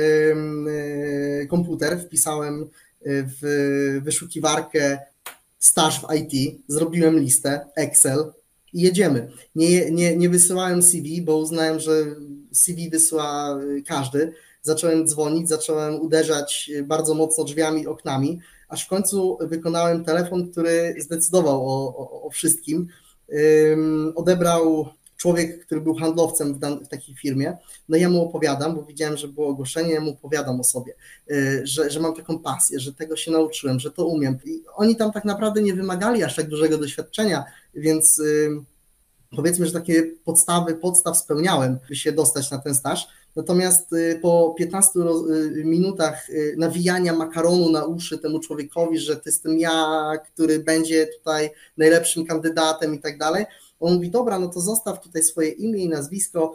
y, komputer, wpisałem w wyszukiwarkę staż w I T, zrobiłem listę, Excel i jedziemy. Nie, nie, nie wysyłałem C V, bo uznałem, że C V wysyła każdy. Zacząłem dzwonić, zacząłem uderzać bardzo mocno drzwiami, oknami, aż w końcu wykonałem telefon, który zdecydował o, o, o wszystkim. Um, odebrał człowiek, który był handlowcem w, dan- w takiej firmie, no ja mu opowiadam, bo widziałem, że było ogłoszenie, ja mu opowiadam o sobie, yy, że, że mam taką pasję, że tego się nauczyłem, że to umiem. I oni tam tak naprawdę nie wymagali aż tak dużego doświadczenia, więc yy, powiedzmy, że takie podstawy, podstaw spełniałem, by się dostać na ten staż. Natomiast po piętnastu minutach nawijania makaronu na uszy temu człowiekowi, że to jestem ja, który będzie tutaj najlepszym kandydatem i tak dalej, On mówi, dobra, no to zostaw tutaj swoje imię i nazwisko,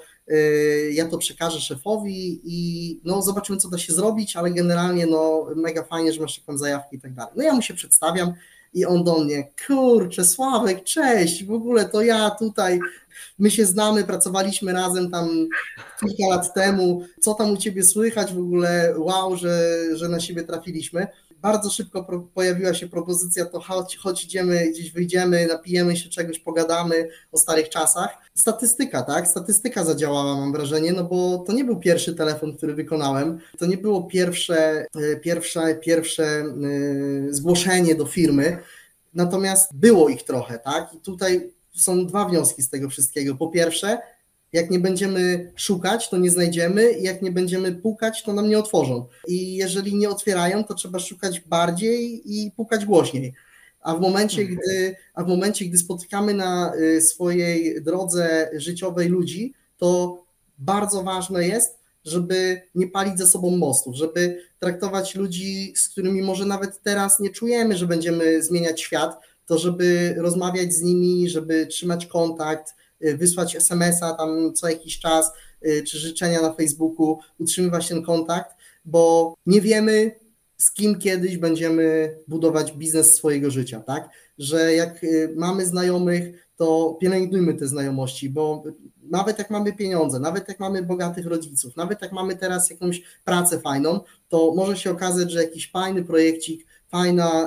ja to przekażę szefowi i no zobaczymy, co da się zrobić, ale generalnie no mega fajnie, że masz taką zajawkę i tak dalej. No ja mu się przedstawiam i on do mnie, kurczę, Sławek, cześć, w ogóle to ja tutaj, my się znamy, pracowaliśmy razem tam kilka lat temu, co tam u ciebie słychać w ogóle, wow, że, że na siebie trafiliśmy. Bardzo szybko pro, pojawiła się propozycja, to chodź, chodź, idziemy, gdzieś wyjdziemy, napijemy się czegoś, pogadamy o starych czasach. Statystyka, tak? Statystyka zadziałała, mam wrażenie, no bo to nie był pierwszy telefon, który wykonałem, to nie było pierwsze, pierwsze, pierwsze zgłoszenie do firmy, natomiast było ich trochę, tak? I tutaj są dwa wnioski z tego wszystkiego. Po pierwsze, jak nie będziemy szukać, to nie znajdziemy i jak nie będziemy pukać, to nam nie otworzą. I jeżeli nie otwierają, to trzeba szukać bardziej i pukać głośniej. A w momencie, gdy, a w momencie, gdy spotykamy na swojej drodze życiowej ludzi, to bardzo ważne jest, żeby nie palić ze sobą mostów, żeby traktować ludzi, z którymi może nawet teraz nie czujemy, że będziemy zmieniać świat, to żeby rozmawiać z nimi, żeby trzymać kontakt, wysłać es em es a tam co jakiś czas, czy życzenia na Facebooku, utrzymywać ten kontakt, bo nie wiemy, z kim kiedyś będziemy budować biznes swojego życia, tak? Że jak mamy znajomych, to pielęgnujmy te znajomości, bo nawet jak mamy pieniądze, nawet jak mamy bogatych rodziców, nawet jak mamy teraz jakąś pracę fajną, to może się okazać, że jakiś fajny projekcik, fajna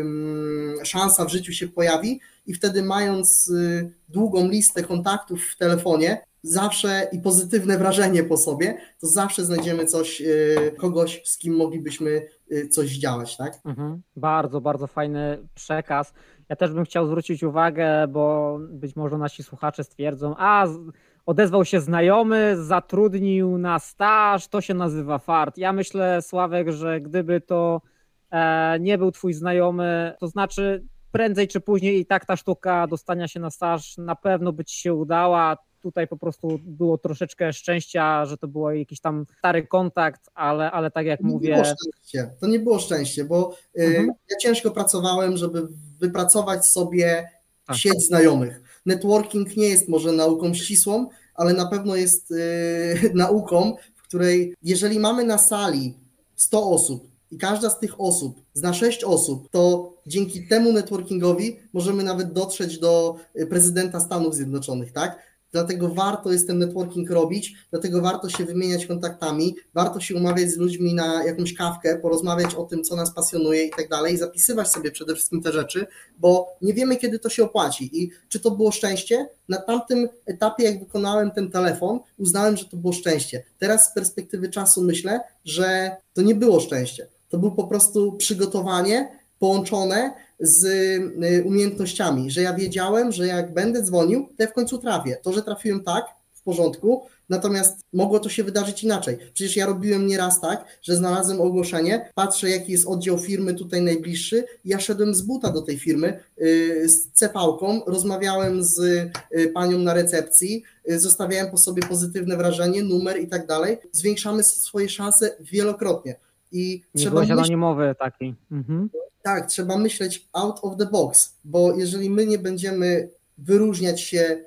ym, szansa w życiu się pojawi i wtedy mając y, długą listę kontaktów w telefonie, zawsze i pozytywne wrażenie po sobie, to zawsze znajdziemy coś, y, kogoś, z kim moglibyśmy y, coś działać, tak? Mhm. Bardzo, bardzo fajny przekaz. Ja też bym chciał zwrócić uwagę, bo być może nasi słuchacze stwierdzą, a odezwał się znajomy, zatrudnił na staż, to się nazywa fart. Ja myślę, Sławek, że gdyby to e, nie był twój znajomy, to znaczy prędzej czy później i tak ta sztuka dostania się na staż na pewno by ci się udała. Tutaj po prostu było troszeczkę szczęścia, że to był jakiś tam stary kontakt, ale, ale tak jak to nie mówię... Było szczęście. To nie było szczęście, bo mhm. y, ja ciężko pracowałem, żeby wypracować sobie tak. sieć znajomych. Networking nie jest może nauką ścisłą, ale na pewno jest y, nauką, w której jeżeli mamy na sali sto osób, i każda z tych osób zna sześć osób, to dzięki temu networkingowi możemy nawet dotrzeć do prezydenta Stanów Zjednoczonych, tak? Dlatego warto jest ten networking robić, dlatego warto się wymieniać kontaktami, warto się umawiać z ludźmi na jakąś kawkę, porozmawiać o tym, co nas pasjonuje i tak dalej, zapisywać sobie przede wszystkim te rzeczy, bo nie wiemy, kiedy to się opłaci. I czy to było szczęście? Na tamtym etapie, jak wykonałem ten telefon, uznałem, że to było szczęście. Teraz z perspektywy czasu myślę, że to nie było szczęście. To było po prostu przygotowanie połączone z umiejętnościami, że ja wiedziałem, że jak będę dzwonił, to ja w końcu trafię. To, że trafiłem tak, w porządku, natomiast mogło to się wydarzyć inaczej. Przecież ja robiłem nieraz tak, że znalazłem ogłoszenie, patrzę, jaki jest oddział firmy tutaj najbliższy, ja szedłem z buta do tej firmy yy, z cepałką, rozmawiałem z yy, panią na recepcji, yy, zostawiałem po sobie pozytywne wrażenie, numer i tak dalej. Zwiększamy swoje szanse wielokrotnie. I nie trzeba byłeś myśleć... anonimowy taki. Mhm. Tak, trzeba myśleć out of the box, bo jeżeli my nie będziemy wyróżniać się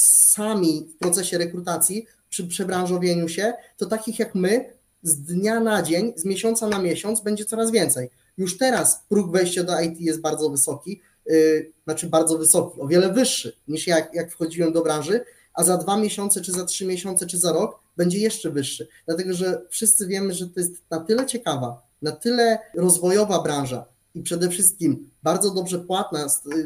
sami w procesie rekrutacji, przy przebranżowieniu się, to takich jak my z dnia na dzień, z miesiąca na miesiąc będzie coraz więcej. Już teraz próg wejścia do I T jest bardzo wysoki, yy, znaczy bardzo wysoki, o wiele wyższy niż jak, jak wchodziłem do branży, a za dwa miesiące, czy za trzy miesiące, czy za rok będzie jeszcze wyższy. Dlatego, że wszyscy wiemy, że to jest na tyle ciekawa, na tyle rozwojowa branża, i przede wszystkim bardzo dobrze płatna,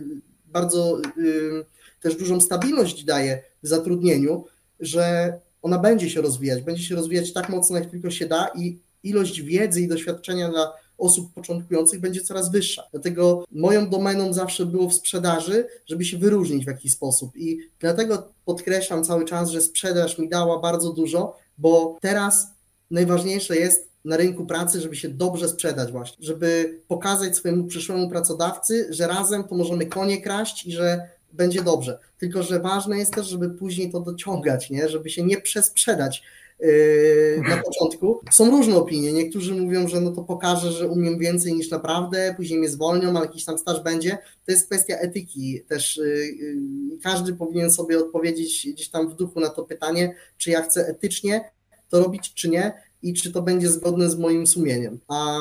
bardzo y, też dużą stabilność daje w zatrudnieniu, że ona będzie się rozwijać, będzie się rozwijać tak mocno, jak tylko się da i ilość wiedzy i doświadczenia dla osób początkujących będzie coraz wyższa. Dlatego moją domeną zawsze było w sprzedaży, żeby się wyróżnić w jakiś sposób i dlatego podkreślam cały czas, że sprzedaż mi dała bardzo dużo, bo teraz najważniejsze jest na rynku pracy, żeby się dobrze sprzedać właśnie, żeby pokazać swojemu przyszłemu pracodawcy, że razem to możemy konie kraść i że będzie dobrze. Tylko że ważne jest też, żeby później to dociągać, nie? Żeby się nie przesprzedać, na początku. Są różne opinie. Niektórzy mówią, że no to pokażę, że umiem więcej niż naprawdę, później mnie zwolnią, ale jakiś tam staż będzie. To jest kwestia etyki też. Każdy powinien sobie odpowiedzieć gdzieś tam w duchu na to pytanie, czy ja chcę etycznie to robić, czy nie i czy to będzie zgodne z moim sumieniem. A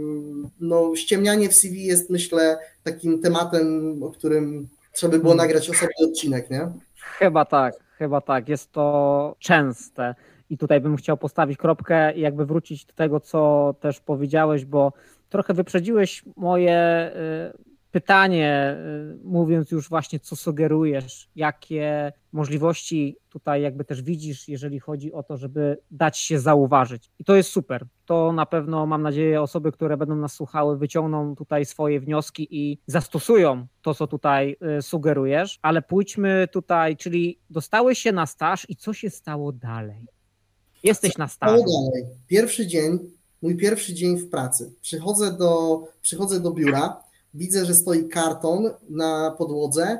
no, ściemnianie w C V jest, myślę, takim tematem, o którym trzeba by było nagrać osobny odcinek, nie? Chyba tak, chyba tak. Jest to częste. I tutaj bym chciał postawić kropkę i jakby wrócić do tego, co też powiedziałeś, bo trochę wyprzedziłeś moje pytanie, mówiąc już właśnie, co sugerujesz, jakie możliwości tutaj jakby też widzisz, jeżeli chodzi o to, żeby dać się zauważyć. I to jest super. To na pewno, mam nadzieję, osoby, które będą nas słuchały, wyciągną tutaj swoje wnioski i zastosują to, co tutaj sugerujesz, ale pójdźmy tutaj, czyli dostałeś się na staż i co się stało dalej? Jesteś na stażu. Dalej. Pierwszy dzień, mój pierwszy dzień w pracy. Przychodzę do, przychodzę do biura, widzę, że stoi karton na podłodze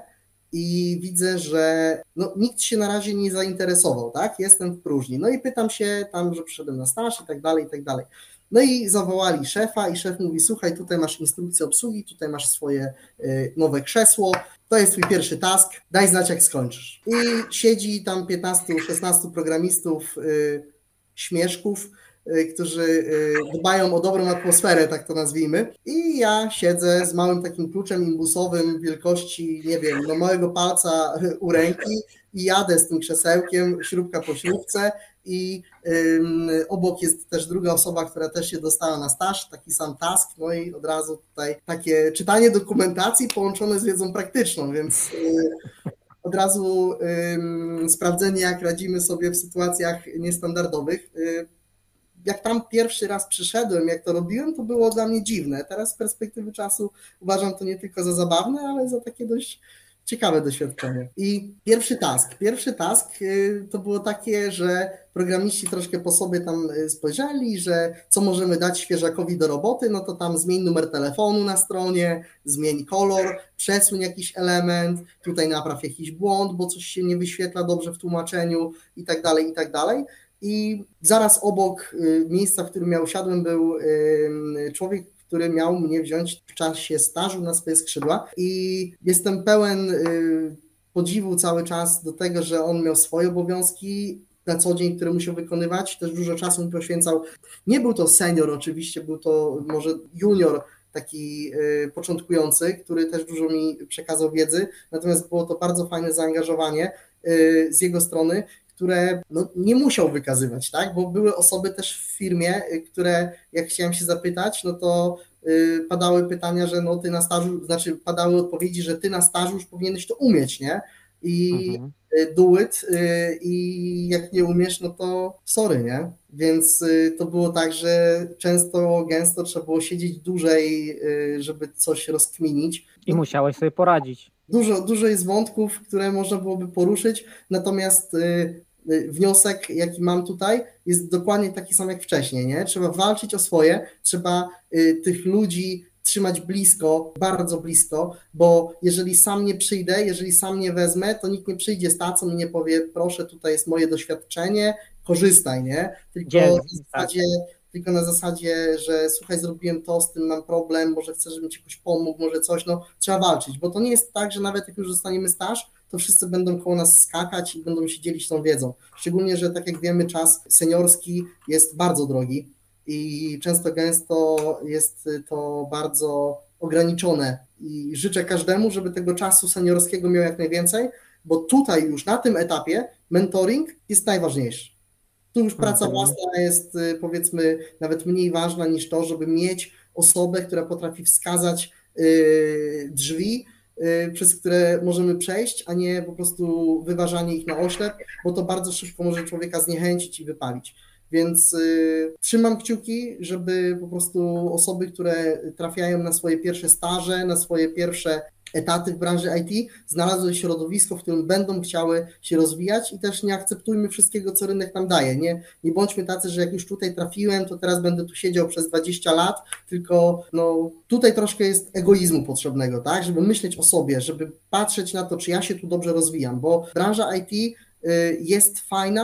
i widzę, że no, nikt się na razie nie zainteresował, tak? Jestem w próżni. No i pytam się tam, że przyszedłem na staż i tak dalej, i tak dalej. No i zawołali szefa i szef mówi, słuchaj, tutaj masz instrukcję obsługi, tutaj masz swoje y, nowe krzesło, to jest twój pierwszy task, daj znać jak skończysz. I siedzi tam piętnastu szesnastu programistów, y, śmieszków, którzy dbają o dobrą atmosferę, tak to nazwijmy. I ja siedzę z małym takim kluczem imbusowym wielkości, nie wiem, no małego palca u ręki i jadę z tym krzesełkiem, śrubka po śrubce i ym, obok jest też druga osoba, która też się dostała na staż, taki sam task, no i od razu tutaj takie czytanie dokumentacji połączone z wiedzą praktyczną, więc yy, od razu ym, sprawdzenie, jak radzimy sobie w sytuacjach niestandardowych. Yy, Jak tam pierwszy raz przyszedłem, jak to robiłem, to było dla mnie dziwne. Teraz z perspektywy czasu uważam to nie tylko za zabawne, ale za takie dość ciekawe doświadczenie. I pierwszy task. Pierwszy task to było takie, że programiści troszkę po sobie tam spojrzeli, że co możemy dać świeżakowi do roboty, no to tam zmień numer telefonu na stronie, zmień kolor, przesuń jakiś element, tutaj napraw jakiś błąd, bo coś się nie wyświetla dobrze w tłumaczeniu i tak dalej, i tak dalej. I zaraz obok miejsca, w którym ja usiadłem, był człowiek, który miał mnie wziąć w czasie stażu na swoje skrzydła i jestem pełen podziwu cały czas do tego, że on miał swoje obowiązki na co dzień, które musiał wykonywać, też dużo czasu mi poświęcał. Nie był to senior oczywiście, był to może junior, taki początkujący, który też dużo mi przekazał wiedzy, natomiast było to bardzo fajne zaangażowanie z jego strony, które no, nie musiał wykazywać, tak? Bo były osoby też w firmie, które jak chciałem się zapytać, no to y, padały pytania, że no ty na stażu, znaczy padały odpowiedzi, że ty na stażu już powinieneś to umieć, nie? I mhm. do it y, i jak nie umiesz, no to sorry, nie? Więc y, to było tak, że często, gęsto trzeba było siedzieć dłużej, y, żeby coś rozkminić. I musiałeś sobie poradzić. Dużo, dużo jest wątków, które można byłoby poruszyć, natomiast y, wniosek, jaki mam tutaj, jest dokładnie taki sam jak wcześniej, nie? Trzeba walczyć o swoje, trzeba y, tych ludzi trzymać blisko, bardzo blisko, bo jeżeli sam nie przyjdę, jeżeli sam nie wezmę, to nikt nie przyjdzie z tacą i nie powie, proszę, tutaj jest moje doświadczenie, korzystaj, nie? Tylko Dzień, w zasadzie, tak. tylko na zasadzie, że słuchaj, zrobiłem to, z tym mam problem, może chcę, żebym ci jakoś pomógł, może coś, no trzeba walczyć, bo to nie jest tak, że nawet jak już dostaniemy staż, to wszyscy będą koło nas skakać i będą się dzielić tą wiedzą. Szczególnie, że tak jak wiemy, czas seniorski jest bardzo drogi i często gęsto jest to bardzo ograniczone i życzę każdemu, żeby tego czasu seniorskiego miał jak najwięcej, bo tutaj już na tym etapie mentoring jest najważniejszy. Tu już praca własna jest, powiedzmy, nawet mniej ważna niż to, żeby mieć osobę, która potrafi wskazać drzwi, przez które możemy przejść, a nie po prostu wyważanie ich na oślep, bo to bardzo szybko może człowieka zniechęcić i wypalić. Więc y, trzymam kciuki, żeby po prostu osoby, które trafiają na swoje pierwsze staże, na swoje pierwsze etaty w branży I T, znalazły środowisko, w którym będą chciały się rozwijać i też nie akceptujmy wszystkiego, co rynek nam daje. Nie, nie bądźmy tacy, że jak już tutaj trafiłem, to teraz będę tu siedział przez dwadzieścia lat, tylko no, tutaj troszkę jest egoizmu potrzebnego, tak, żeby myśleć o sobie, żeby patrzeć na to, czy ja się tu dobrze rozwijam, bo branża I T y, jest fajna,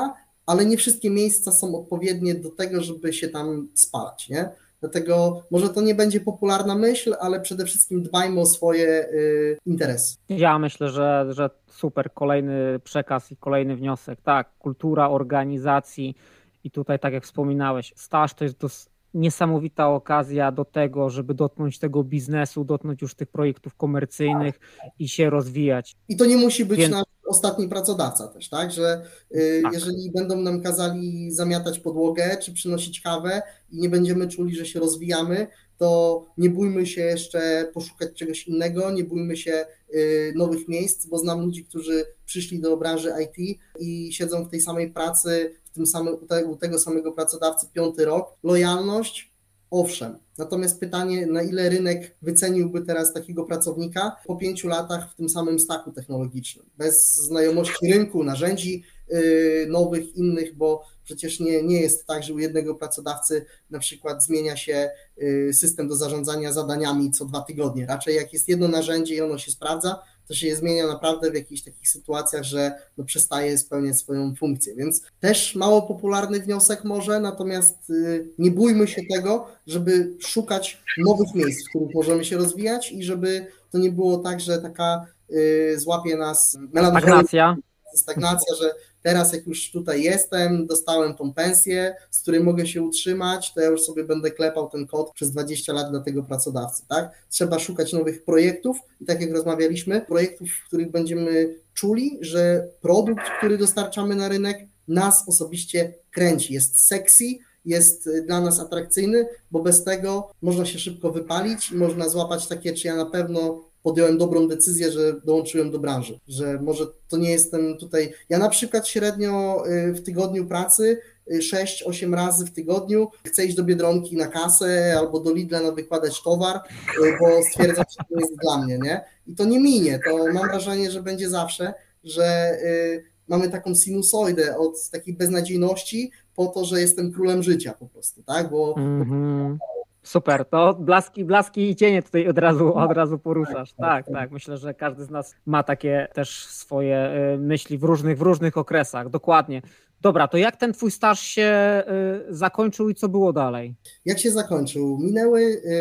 ale nie wszystkie miejsca są odpowiednie do tego, żeby się tam spalać, nie? Dlatego może to nie będzie popularna myśl, ale przede wszystkim dbajmy o swoje y, interesy. Ja myślę, że, że super, kolejny przekaz i kolejny wniosek. Tak, kultura organizacji i tutaj, tak jak wspominałeś, staż to jest dos- niesamowita okazja do tego, żeby dotknąć tego biznesu, dotknąć już tych projektów komercyjnych i się rozwijać. I to nie musi być Więc- nasz ostatni pracodawca też, tak? Że y, Tak. jeżeli będą nam kazali zamiatać podłogę czy przynosić kawę i nie będziemy czuli, że się rozwijamy, to nie bójmy się jeszcze poszukać czegoś innego, nie bójmy się y, nowych miejsc, bo znam ludzi, którzy przyszli do branży I T i siedzą w tej samej pracy, w tym samym, u, te, u tego samego pracodawcy piąty rok. Lojalność, owszem. Natomiast pytanie, na ile rynek wyceniłby teraz takiego pracownika po pięciu latach w tym samym staku technologicznym, bez znajomości rynku, narzędzi yy, nowych, innych, bo przecież nie, nie jest tak, że u jednego pracodawcy na przykład zmienia się yy, system do zarządzania zadaniami co dwa tygodnie. Raczej jak jest jedno narzędzie i ono się sprawdza, to się je zmienia naprawdę w jakichś takich sytuacjach, że no przestaje spełniać swoją funkcję. Więc też mało popularny wniosek może, natomiast yy, nie bójmy się tego, żeby szukać nowych miejsc, w których możemy się rozwijać i żeby to nie było tak, że taka yy, złapie nas melancholia, Stagnacja. stagnacja, że teraz jak już tutaj jestem, dostałem tą pensję, z której mogę się utrzymać, to ja już sobie będę klepał ten kod przez dwadzieścia lat dla tego pracodawcy, tak? Trzeba szukać nowych projektów i tak jak rozmawialiśmy, projektów, w których będziemy czuli, że produkt, który dostarczamy na rynek, nas osobiście kręci, jest sexy, jest dla nas atrakcyjny, bo bez tego można się szybko wypalić i można złapać takie, czy ja na pewno podjąłem dobrą decyzję, że dołączyłem do branży, że może to nie jestem tutaj, ja na przykład średnio w tygodniu pracy sześć osiem razy w tygodniu chcę iść do Biedronki na kasę albo do Lidla na wykładać towar, bo stwierdzam, że to jest dla mnie, nie? I to nie minie, to mam wrażenie, że będzie zawsze, że mamy taką sinusoidę od takiej beznadziejności po to, że jestem królem życia po prostu, tak? Bo Mhm. Super, to blaski, blaski i cienie tutaj od razu, od razu poruszasz. Tak, tak, myślę, że każdy z nas ma takie też swoje myśli w różnych, w różnych okresach, dokładnie. Dobra, to jak ten twój staż się zakończył i co było dalej? Jak się zakończył? Minęły,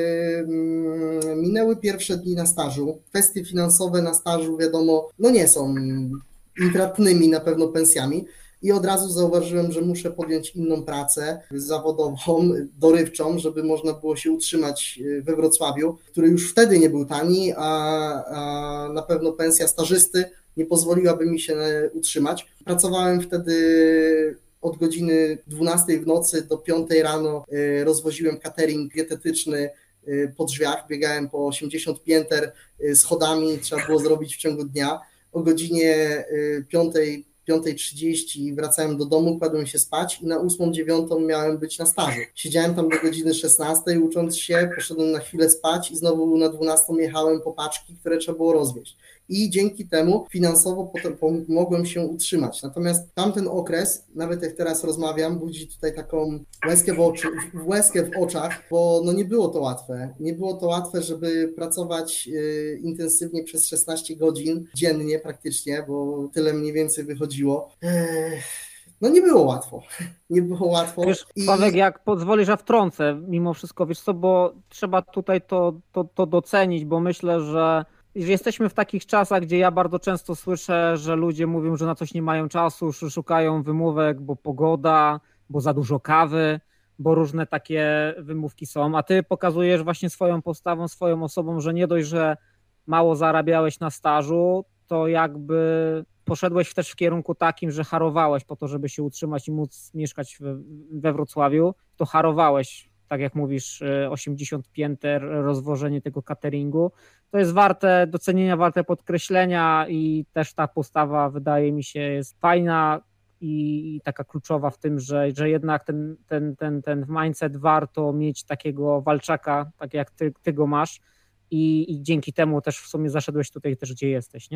yy, minęły pierwsze dni na stażu. Kwestie finansowe na stażu, wiadomo, no nie są intratnymi na pewno pensjami. I od razu zauważyłem, że muszę podjąć inną pracę zawodową, dorywczą, żeby można było się utrzymać we Wrocławiu, który już wtedy nie był tani, a, a na pewno pensja stażysty nie pozwoliłaby mi się utrzymać. Pracowałem wtedy od godziny dwunastej w nocy do piątej rano, rozwoziłem catering dietetyczny po drzwiach, biegałem po osiemdziesiąt pięter schodami, trzeba było zrobić w ciągu dnia. O godzinie piątej piątej trzydzieści wracałem do domu, kładłem się spać i na ósmą, dziewiątą miałem być na stażu. Siedziałem tam do godziny szesnastej ucząc się, poszedłem na chwilę spać i znowu na dwunastą jechałem po paczki, które trzeba było rozwieźć. I dzięki temu finansowo potem mogłem się utrzymać. Natomiast tamten okres, nawet jak teraz rozmawiam, budzi tutaj taką łezkę w, oczu, łezkę w oczach, bo no nie było to łatwe. Nie było to łatwe, żeby pracować y, intensywnie przez szesnaście godzin dziennie praktycznie, bo tyle mniej więcej wychodziło. Ech, no nie było łatwo. Nie było łatwo. Wiesz, I... Sławek, jak pozwolisz, a wtrącę mimo wszystko, wiesz co, bo trzeba tutaj to, to, to docenić, bo myślę, że jesteśmy w takich czasach, gdzie ja bardzo często słyszę, że ludzie mówią, że na coś nie mają czasu, szukają wymówek, bo pogoda, bo za dużo kawy, bo różne takie wymówki są, a ty pokazujesz właśnie swoją postawą, swoją osobą, że nie dość, że mało zarabiałeś na stażu, to jakby poszedłeś też w kierunku takim, że harowałeś po to, żeby się utrzymać i móc mieszkać we, we Wrocławiu, to harowałeś, tak jak mówisz, osiemdziesiąt pięter, rozwożenie tego cateringu. To jest warte docenienia, warte podkreślenia i też ta postawa wydaje mi się jest fajna i taka kluczowa w tym, że, że jednak ten, ten, ten, ten mindset warto mieć takiego walczaka, tak jak ty, ty go masz i, i dzięki temu też w sumie zaszedłeś tutaj też, gdzie jesteś, nie?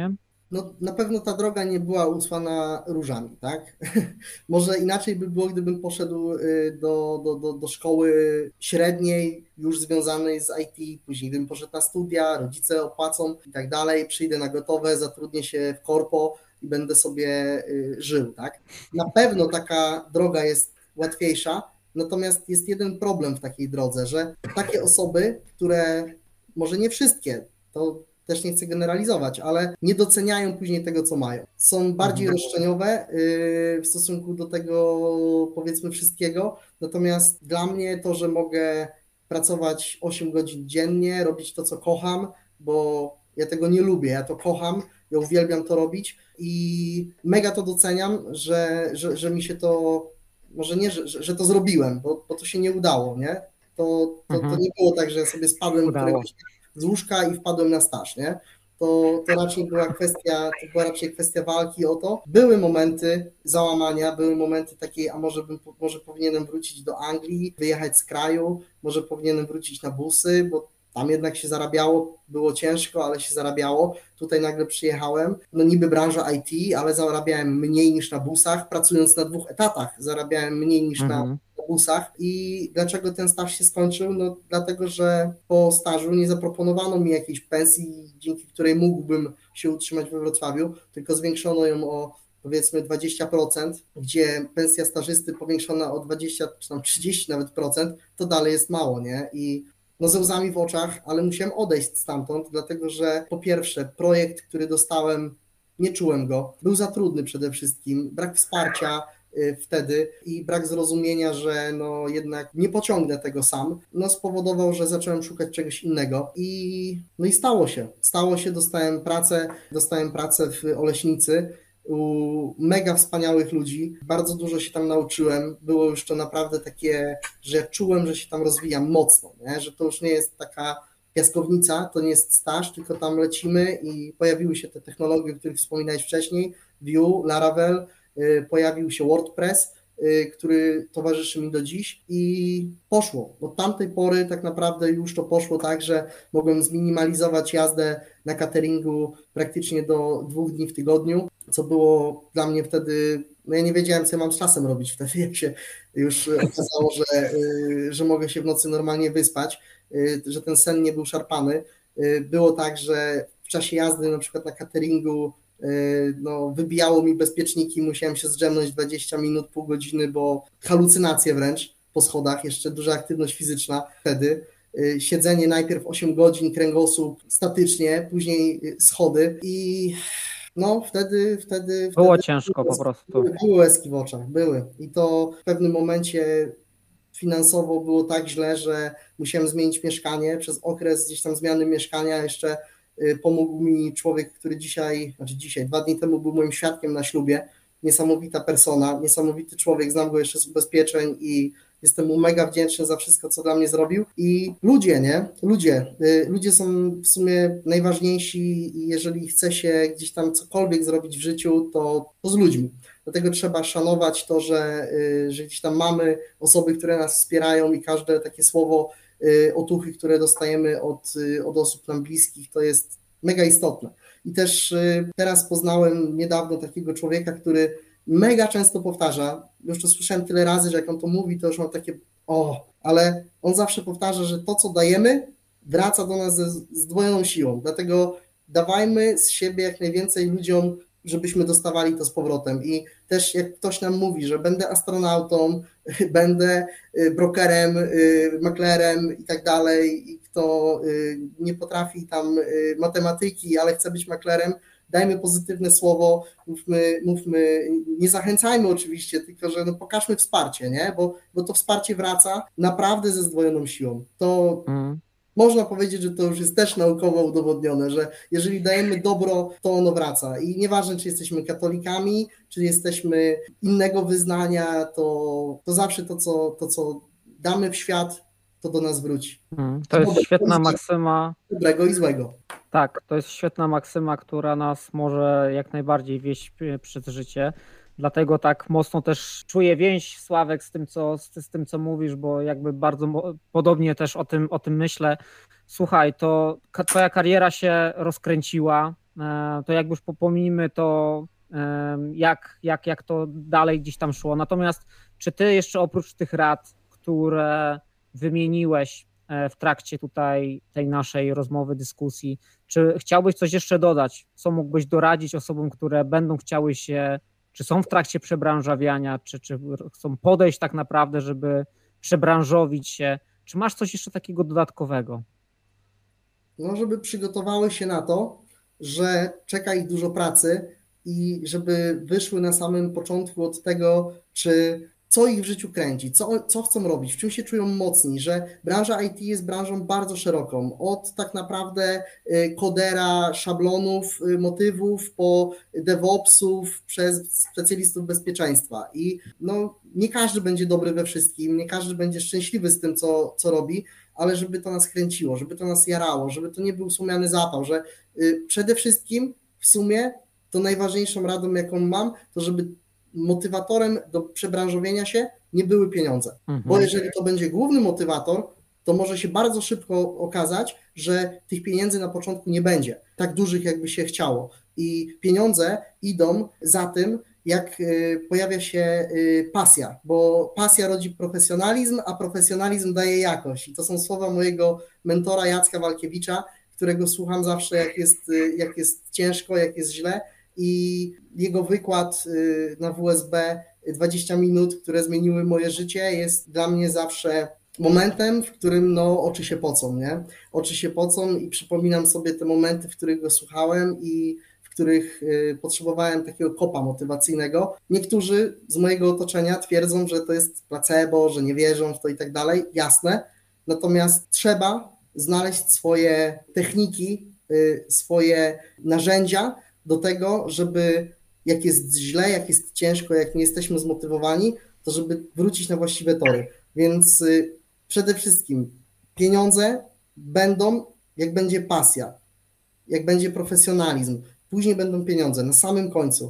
No, na pewno ta droga nie była usłana różami, tak? Może inaczej by było, gdybym poszedł y, do, do, do, do szkoły średniej, już związanej z I T, później gdybym poszedł na studia, rodzice opłacą i tak dalej, przyjdę na gotowe, zatrudnię się w korpo i będę sobie y, żył, tak? Na pewno taka droga jest łatwiejsza, natomiast jest jeden problem w takiej drodze, że takie osoby, które, może nie wszystkie, to też nie chcę generalizować, ale nie doceniają później tego, co mają. Są bardziej Mhm. roszczeniowe yy, w stosunku do tego, powiedzmy, wszystkiego. Natomiast dla mnie to, że mogę pracować osiem godzin dziennie, robić to, co kocham, bo ja tego nie lubię, ja to kocham, ja uwielbiam to robić i mega to doceniam, że, że, że mi się to, może nie, że, że to zrobiłem, bo, bo to się nie udało, nie? To, to, to Mhm. nie było tak, że ja sobie spadłem Udało. któregoś z łóżka i wpadłem na staż, nie? To, to raczej była kwestia, to była raczej kwestia walki o to. Były momenty załamania, były momenty takiej, a może bym, może powinienem wrócić do Anglii, wyjechać z kraju, może powinienem wrócić na busy, bo tam jednak się zarabiało, było ciężko, ale się zarabiało. Tutaj nagle przyjechałem, no niby branża I T, ale zarabiałem mniej niż na busach, pracując na dwóch etatach, zarabiałem mniej niż na Mhm. busach. I dlaczego ten staż się skończył? No dlatego, że po stażu nie zaproponowano mi jakiejś pensji, dzięki której mógłbym się utrzymać we Wrocławiu, tylko zwiększono ją o powiedzmy dwadzieścia procent, gdzie pensja stażysty powiększona o dwadzieścia czy tam trzydzieści nawet procent, to dalej jest mało, nie? I no ze łzami w oczach, ale musiałem odejść stamtąd, dlatego że po pierwsze projekt, który dostałem, nie czułem go, był za trudny przede wszystkim, brak wsparcia y, wtedy i brak zrozumienia, że no jednak nie pociągnę tego sam, no spowodował, że zacząłem szukać czegoś innego i no i stało się, stało się, dostałem pracę, dostałem pracę w Oleśnicy, u mega wspaniałych ludzi, bardzo dużo się tam nauczyłem, było już to naprawdę takie, że ja czułem, że się tam rozwijam mocno, nie? Że to już nie jest taka piaskownica, to nie jest staż, tylko tam lecimy i pojawiły się te technologie, o których wspominałeś wcześniej, Vue, Laravel, y, pojawił się WordPress, y, który towarzyszy mi do dziś i poszło. Od tamtej pory tak naprawdę już to poszło tak, że mogłem zminimalizować jazdę na cateringu praktycznie do dwóch dni w tygodniu, co było dla mnie wtedy, no ja nie wiedziałem, co ja mam z czasem robić wtedy, jak się już okazało, że, że mogę się w nocy normalnie wyspać, że ten sen nie był szarpany. Było tak, że w czasie jazdy na przykład na cateringu no, wybijało mi bezpieczniki, musiałem się zdrzemnąć dwadzieścia minut, pół godziny, bo halucynacje wręcz po schodach, jeszcze duża aktywność fizyczna wtedy. Siedzenie najpierw osiem godzin, kręgosłup statycznie, później schody i no wtedy, wtedy... Było wtedy ciężko były, po prostu. Były, były łezki w oczach, były. I to w pewnym momencie finansowo było tak źle, że musiałem zmienić mieszkanie. Przez okres gdzieś tam zmiany mieszkania jeszcze pomógł mi człowiek, który dzisiaj, znaczy dzisiaj, dwa dni temu był moim świadkiem na ślubie. Niesamowita persona, niesamowity człowiek, znam go jeszcze z ubezpieczeń i jestem mu mega wdzięczny za wszystko, co dla mnie zrobił. I ludzie, nie? Ludzie. Ludzie są w sumie najważniejsi i jeżeli chce się gdzieś tam cokolwiek zrobić w życiu, to, to z ludźmi. Dlatego trzeba szanować to, że, że gdzieś tam mamy osoby, które nas wspierają i każde takie słowo otuchy, które dostajemy od, od osób nam bliskich, to jest mega istotne. I też teraz poznałem niedawno takiego człowieka, który mega często powtarza, już to słyszałem tyle razy, że jak on to mówi, to już mam takie o, ale on zawsze powtarza, że to, co dajemy, wraca do nas ze zdwojoną siłą, dlatego dawajmy z siebie jak najwięcej ludziom, żebyśmy dostawali to z powrotem i też jak ktoś nam mówi, że będę astronautą, będę brokerem, maklerem i tak dalej i kto nie potrafi tam matematyki, ale chce być maklerem, dajmy pozytywne słowo, mówmy, mówmy, nie zachęcajmy oczywiście, tylko że no pokażmy wsparcie, nie? Bo, bo to wsparcie wraca naprawdę ze zdwojoną siłą. To mm. można powiedzieć, że to już jest też naukowo udowodnione, że jeżeli dajemy dobro, to ono wraca i nieważne, czy jesteśmy katolikami, czy jesteśmy innego wyznania, to, to zawsze to co, to, co damy w świat, to do nas wróci. Mm. To jest Dobre, świetna maksyma. Dobrego i złego. Tak, to jest świetna maksyma, która nas może jak najbardziej wieść przez życie. Dlatego tak mocno też czuję więź, Sławek, z tym, co, z, z tym, co mówisz, bo jakby bardzo mo- podobnie też o tym, o tym myślę. Słuchaj, to ka- twoja kariera się rozkręciła, to jakby już pomijmy to, jak, jak, jak to dalej gdzieś tam szło. Natomiast czy ty jeszcze oprócz tych rad, które wymieniłeś w trakcie tutaj tej naszej rozmowy, dyskusji, czy chciałbyś coś jeszcze dodać? Co mógłbyś doradzić osobom, które będą chciały się, czy są w trakcie przebranżawiania, czy, czy chcą podejść tak naprawdę, żeby przebranżowić się? Czy masz coś jeszcze takiego dodatkowego? No, żeby przygotowały się na to, że czeka ich dużo pracy i żeby wyszły na samym początku od tego, czy co ich w życiu kręci, co, co chcą robić, w czym się czują mocni, że branża I T jest branżą bardzo szeroką, od tak naprawdę kodera, szablonów, motywów, po DevOpsów, przez specjalistów bezpieczeństwa i no, nie każdy będzie dobry we wszystkim, nie każdy będzie szczęśliwy z tym, co, co robi, ale żeby to nas kręciło, żeby to nas jarało, żeby to nie był słomiany zapał, że przede wszystkim w sumie to najważniejszą radą, jaką mam, to żeby motywatorem do przebranżowienia się nie były pieniądze. Mhm. Bo jeżeli to będzie główny motywator, to może się bardzo szybko okazać, że tych pieniędzy na początku nie będzie, tak dużych jakby się chciało. I pieniądze idą za tym, jak pojawia się pasja, bo pasja rodzi profesjonalizm, a profesjonalizm daje jakość. I to są słowa mojego mentora Jacka Walkiewicza, którego słucham zawsze, jak jest, jak jest ciężko, jak jest źle. I jego wykład na W S B dwadzieścia minut, które zmieniły moje życie, jest dla mnie zawsze momentem, w którym no, oczy się pocą, nie? Oczy się pocą i przypominam sobie te momenty, w których go słuchałem i w których potrzebowałem takiego kopa motywacyjnego. Niektórzy z mojego otoczenia twierdzą, że to jest placebo, że nie wierzą w to i tak dalej, jasne. Natomiast trzeba znaleźć swoje techniki, swoje narzędzia do tego, żeby jak jest źle, jak jest ciężko, jak nie jesteśmy zmotywowani, to żeby wrócić na właściwe tory. Więc przede wszystkim pieniądze będą, jak będzie pasja, jak będzie profesjonalizm, później będą pieniądze na samym końcu.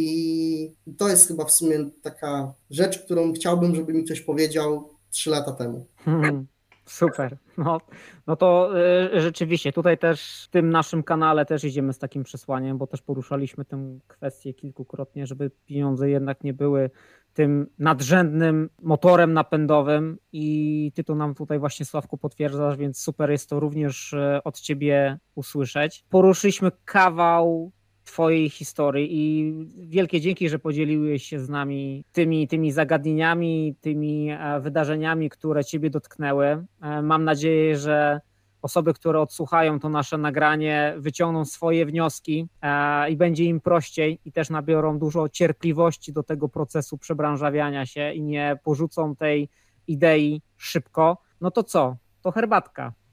I to jest chyba w sumie taka rzecz, którą chciałbym, żeby mi ktoś powiedział trzy lata temu. Hmm. Super, no, no to y, rzeczywiście tutaj też w tym naszym kanale też idziemy z takim przesłaniem, bo też poruszaliśmy tę kwestię kilkukrotnie, żeby pieniądze jednak nie były tym nadrzędnym motorem napędowym i ty to nam tutaj właśnie, Sławku, potwierdzasz, więc super jest to również od ciebie usłyszeć. Poruszyliśmy kawał twojej historii i wielkie dzięki, że podzieliłeś się z nami tymi, tymi zagadnieniami, tymi wydarzeniami, które ciebie dotknęły. Mam nadzieję, że osoby, które odsłuchają to nasze nagranie, wyciągną swoje wnioski i będzie im prościej i też nabiorą dużo cierpliwości do tego procesu przebranżawiania się i nie porzucą tej idei szybko. No to co? To herbatka.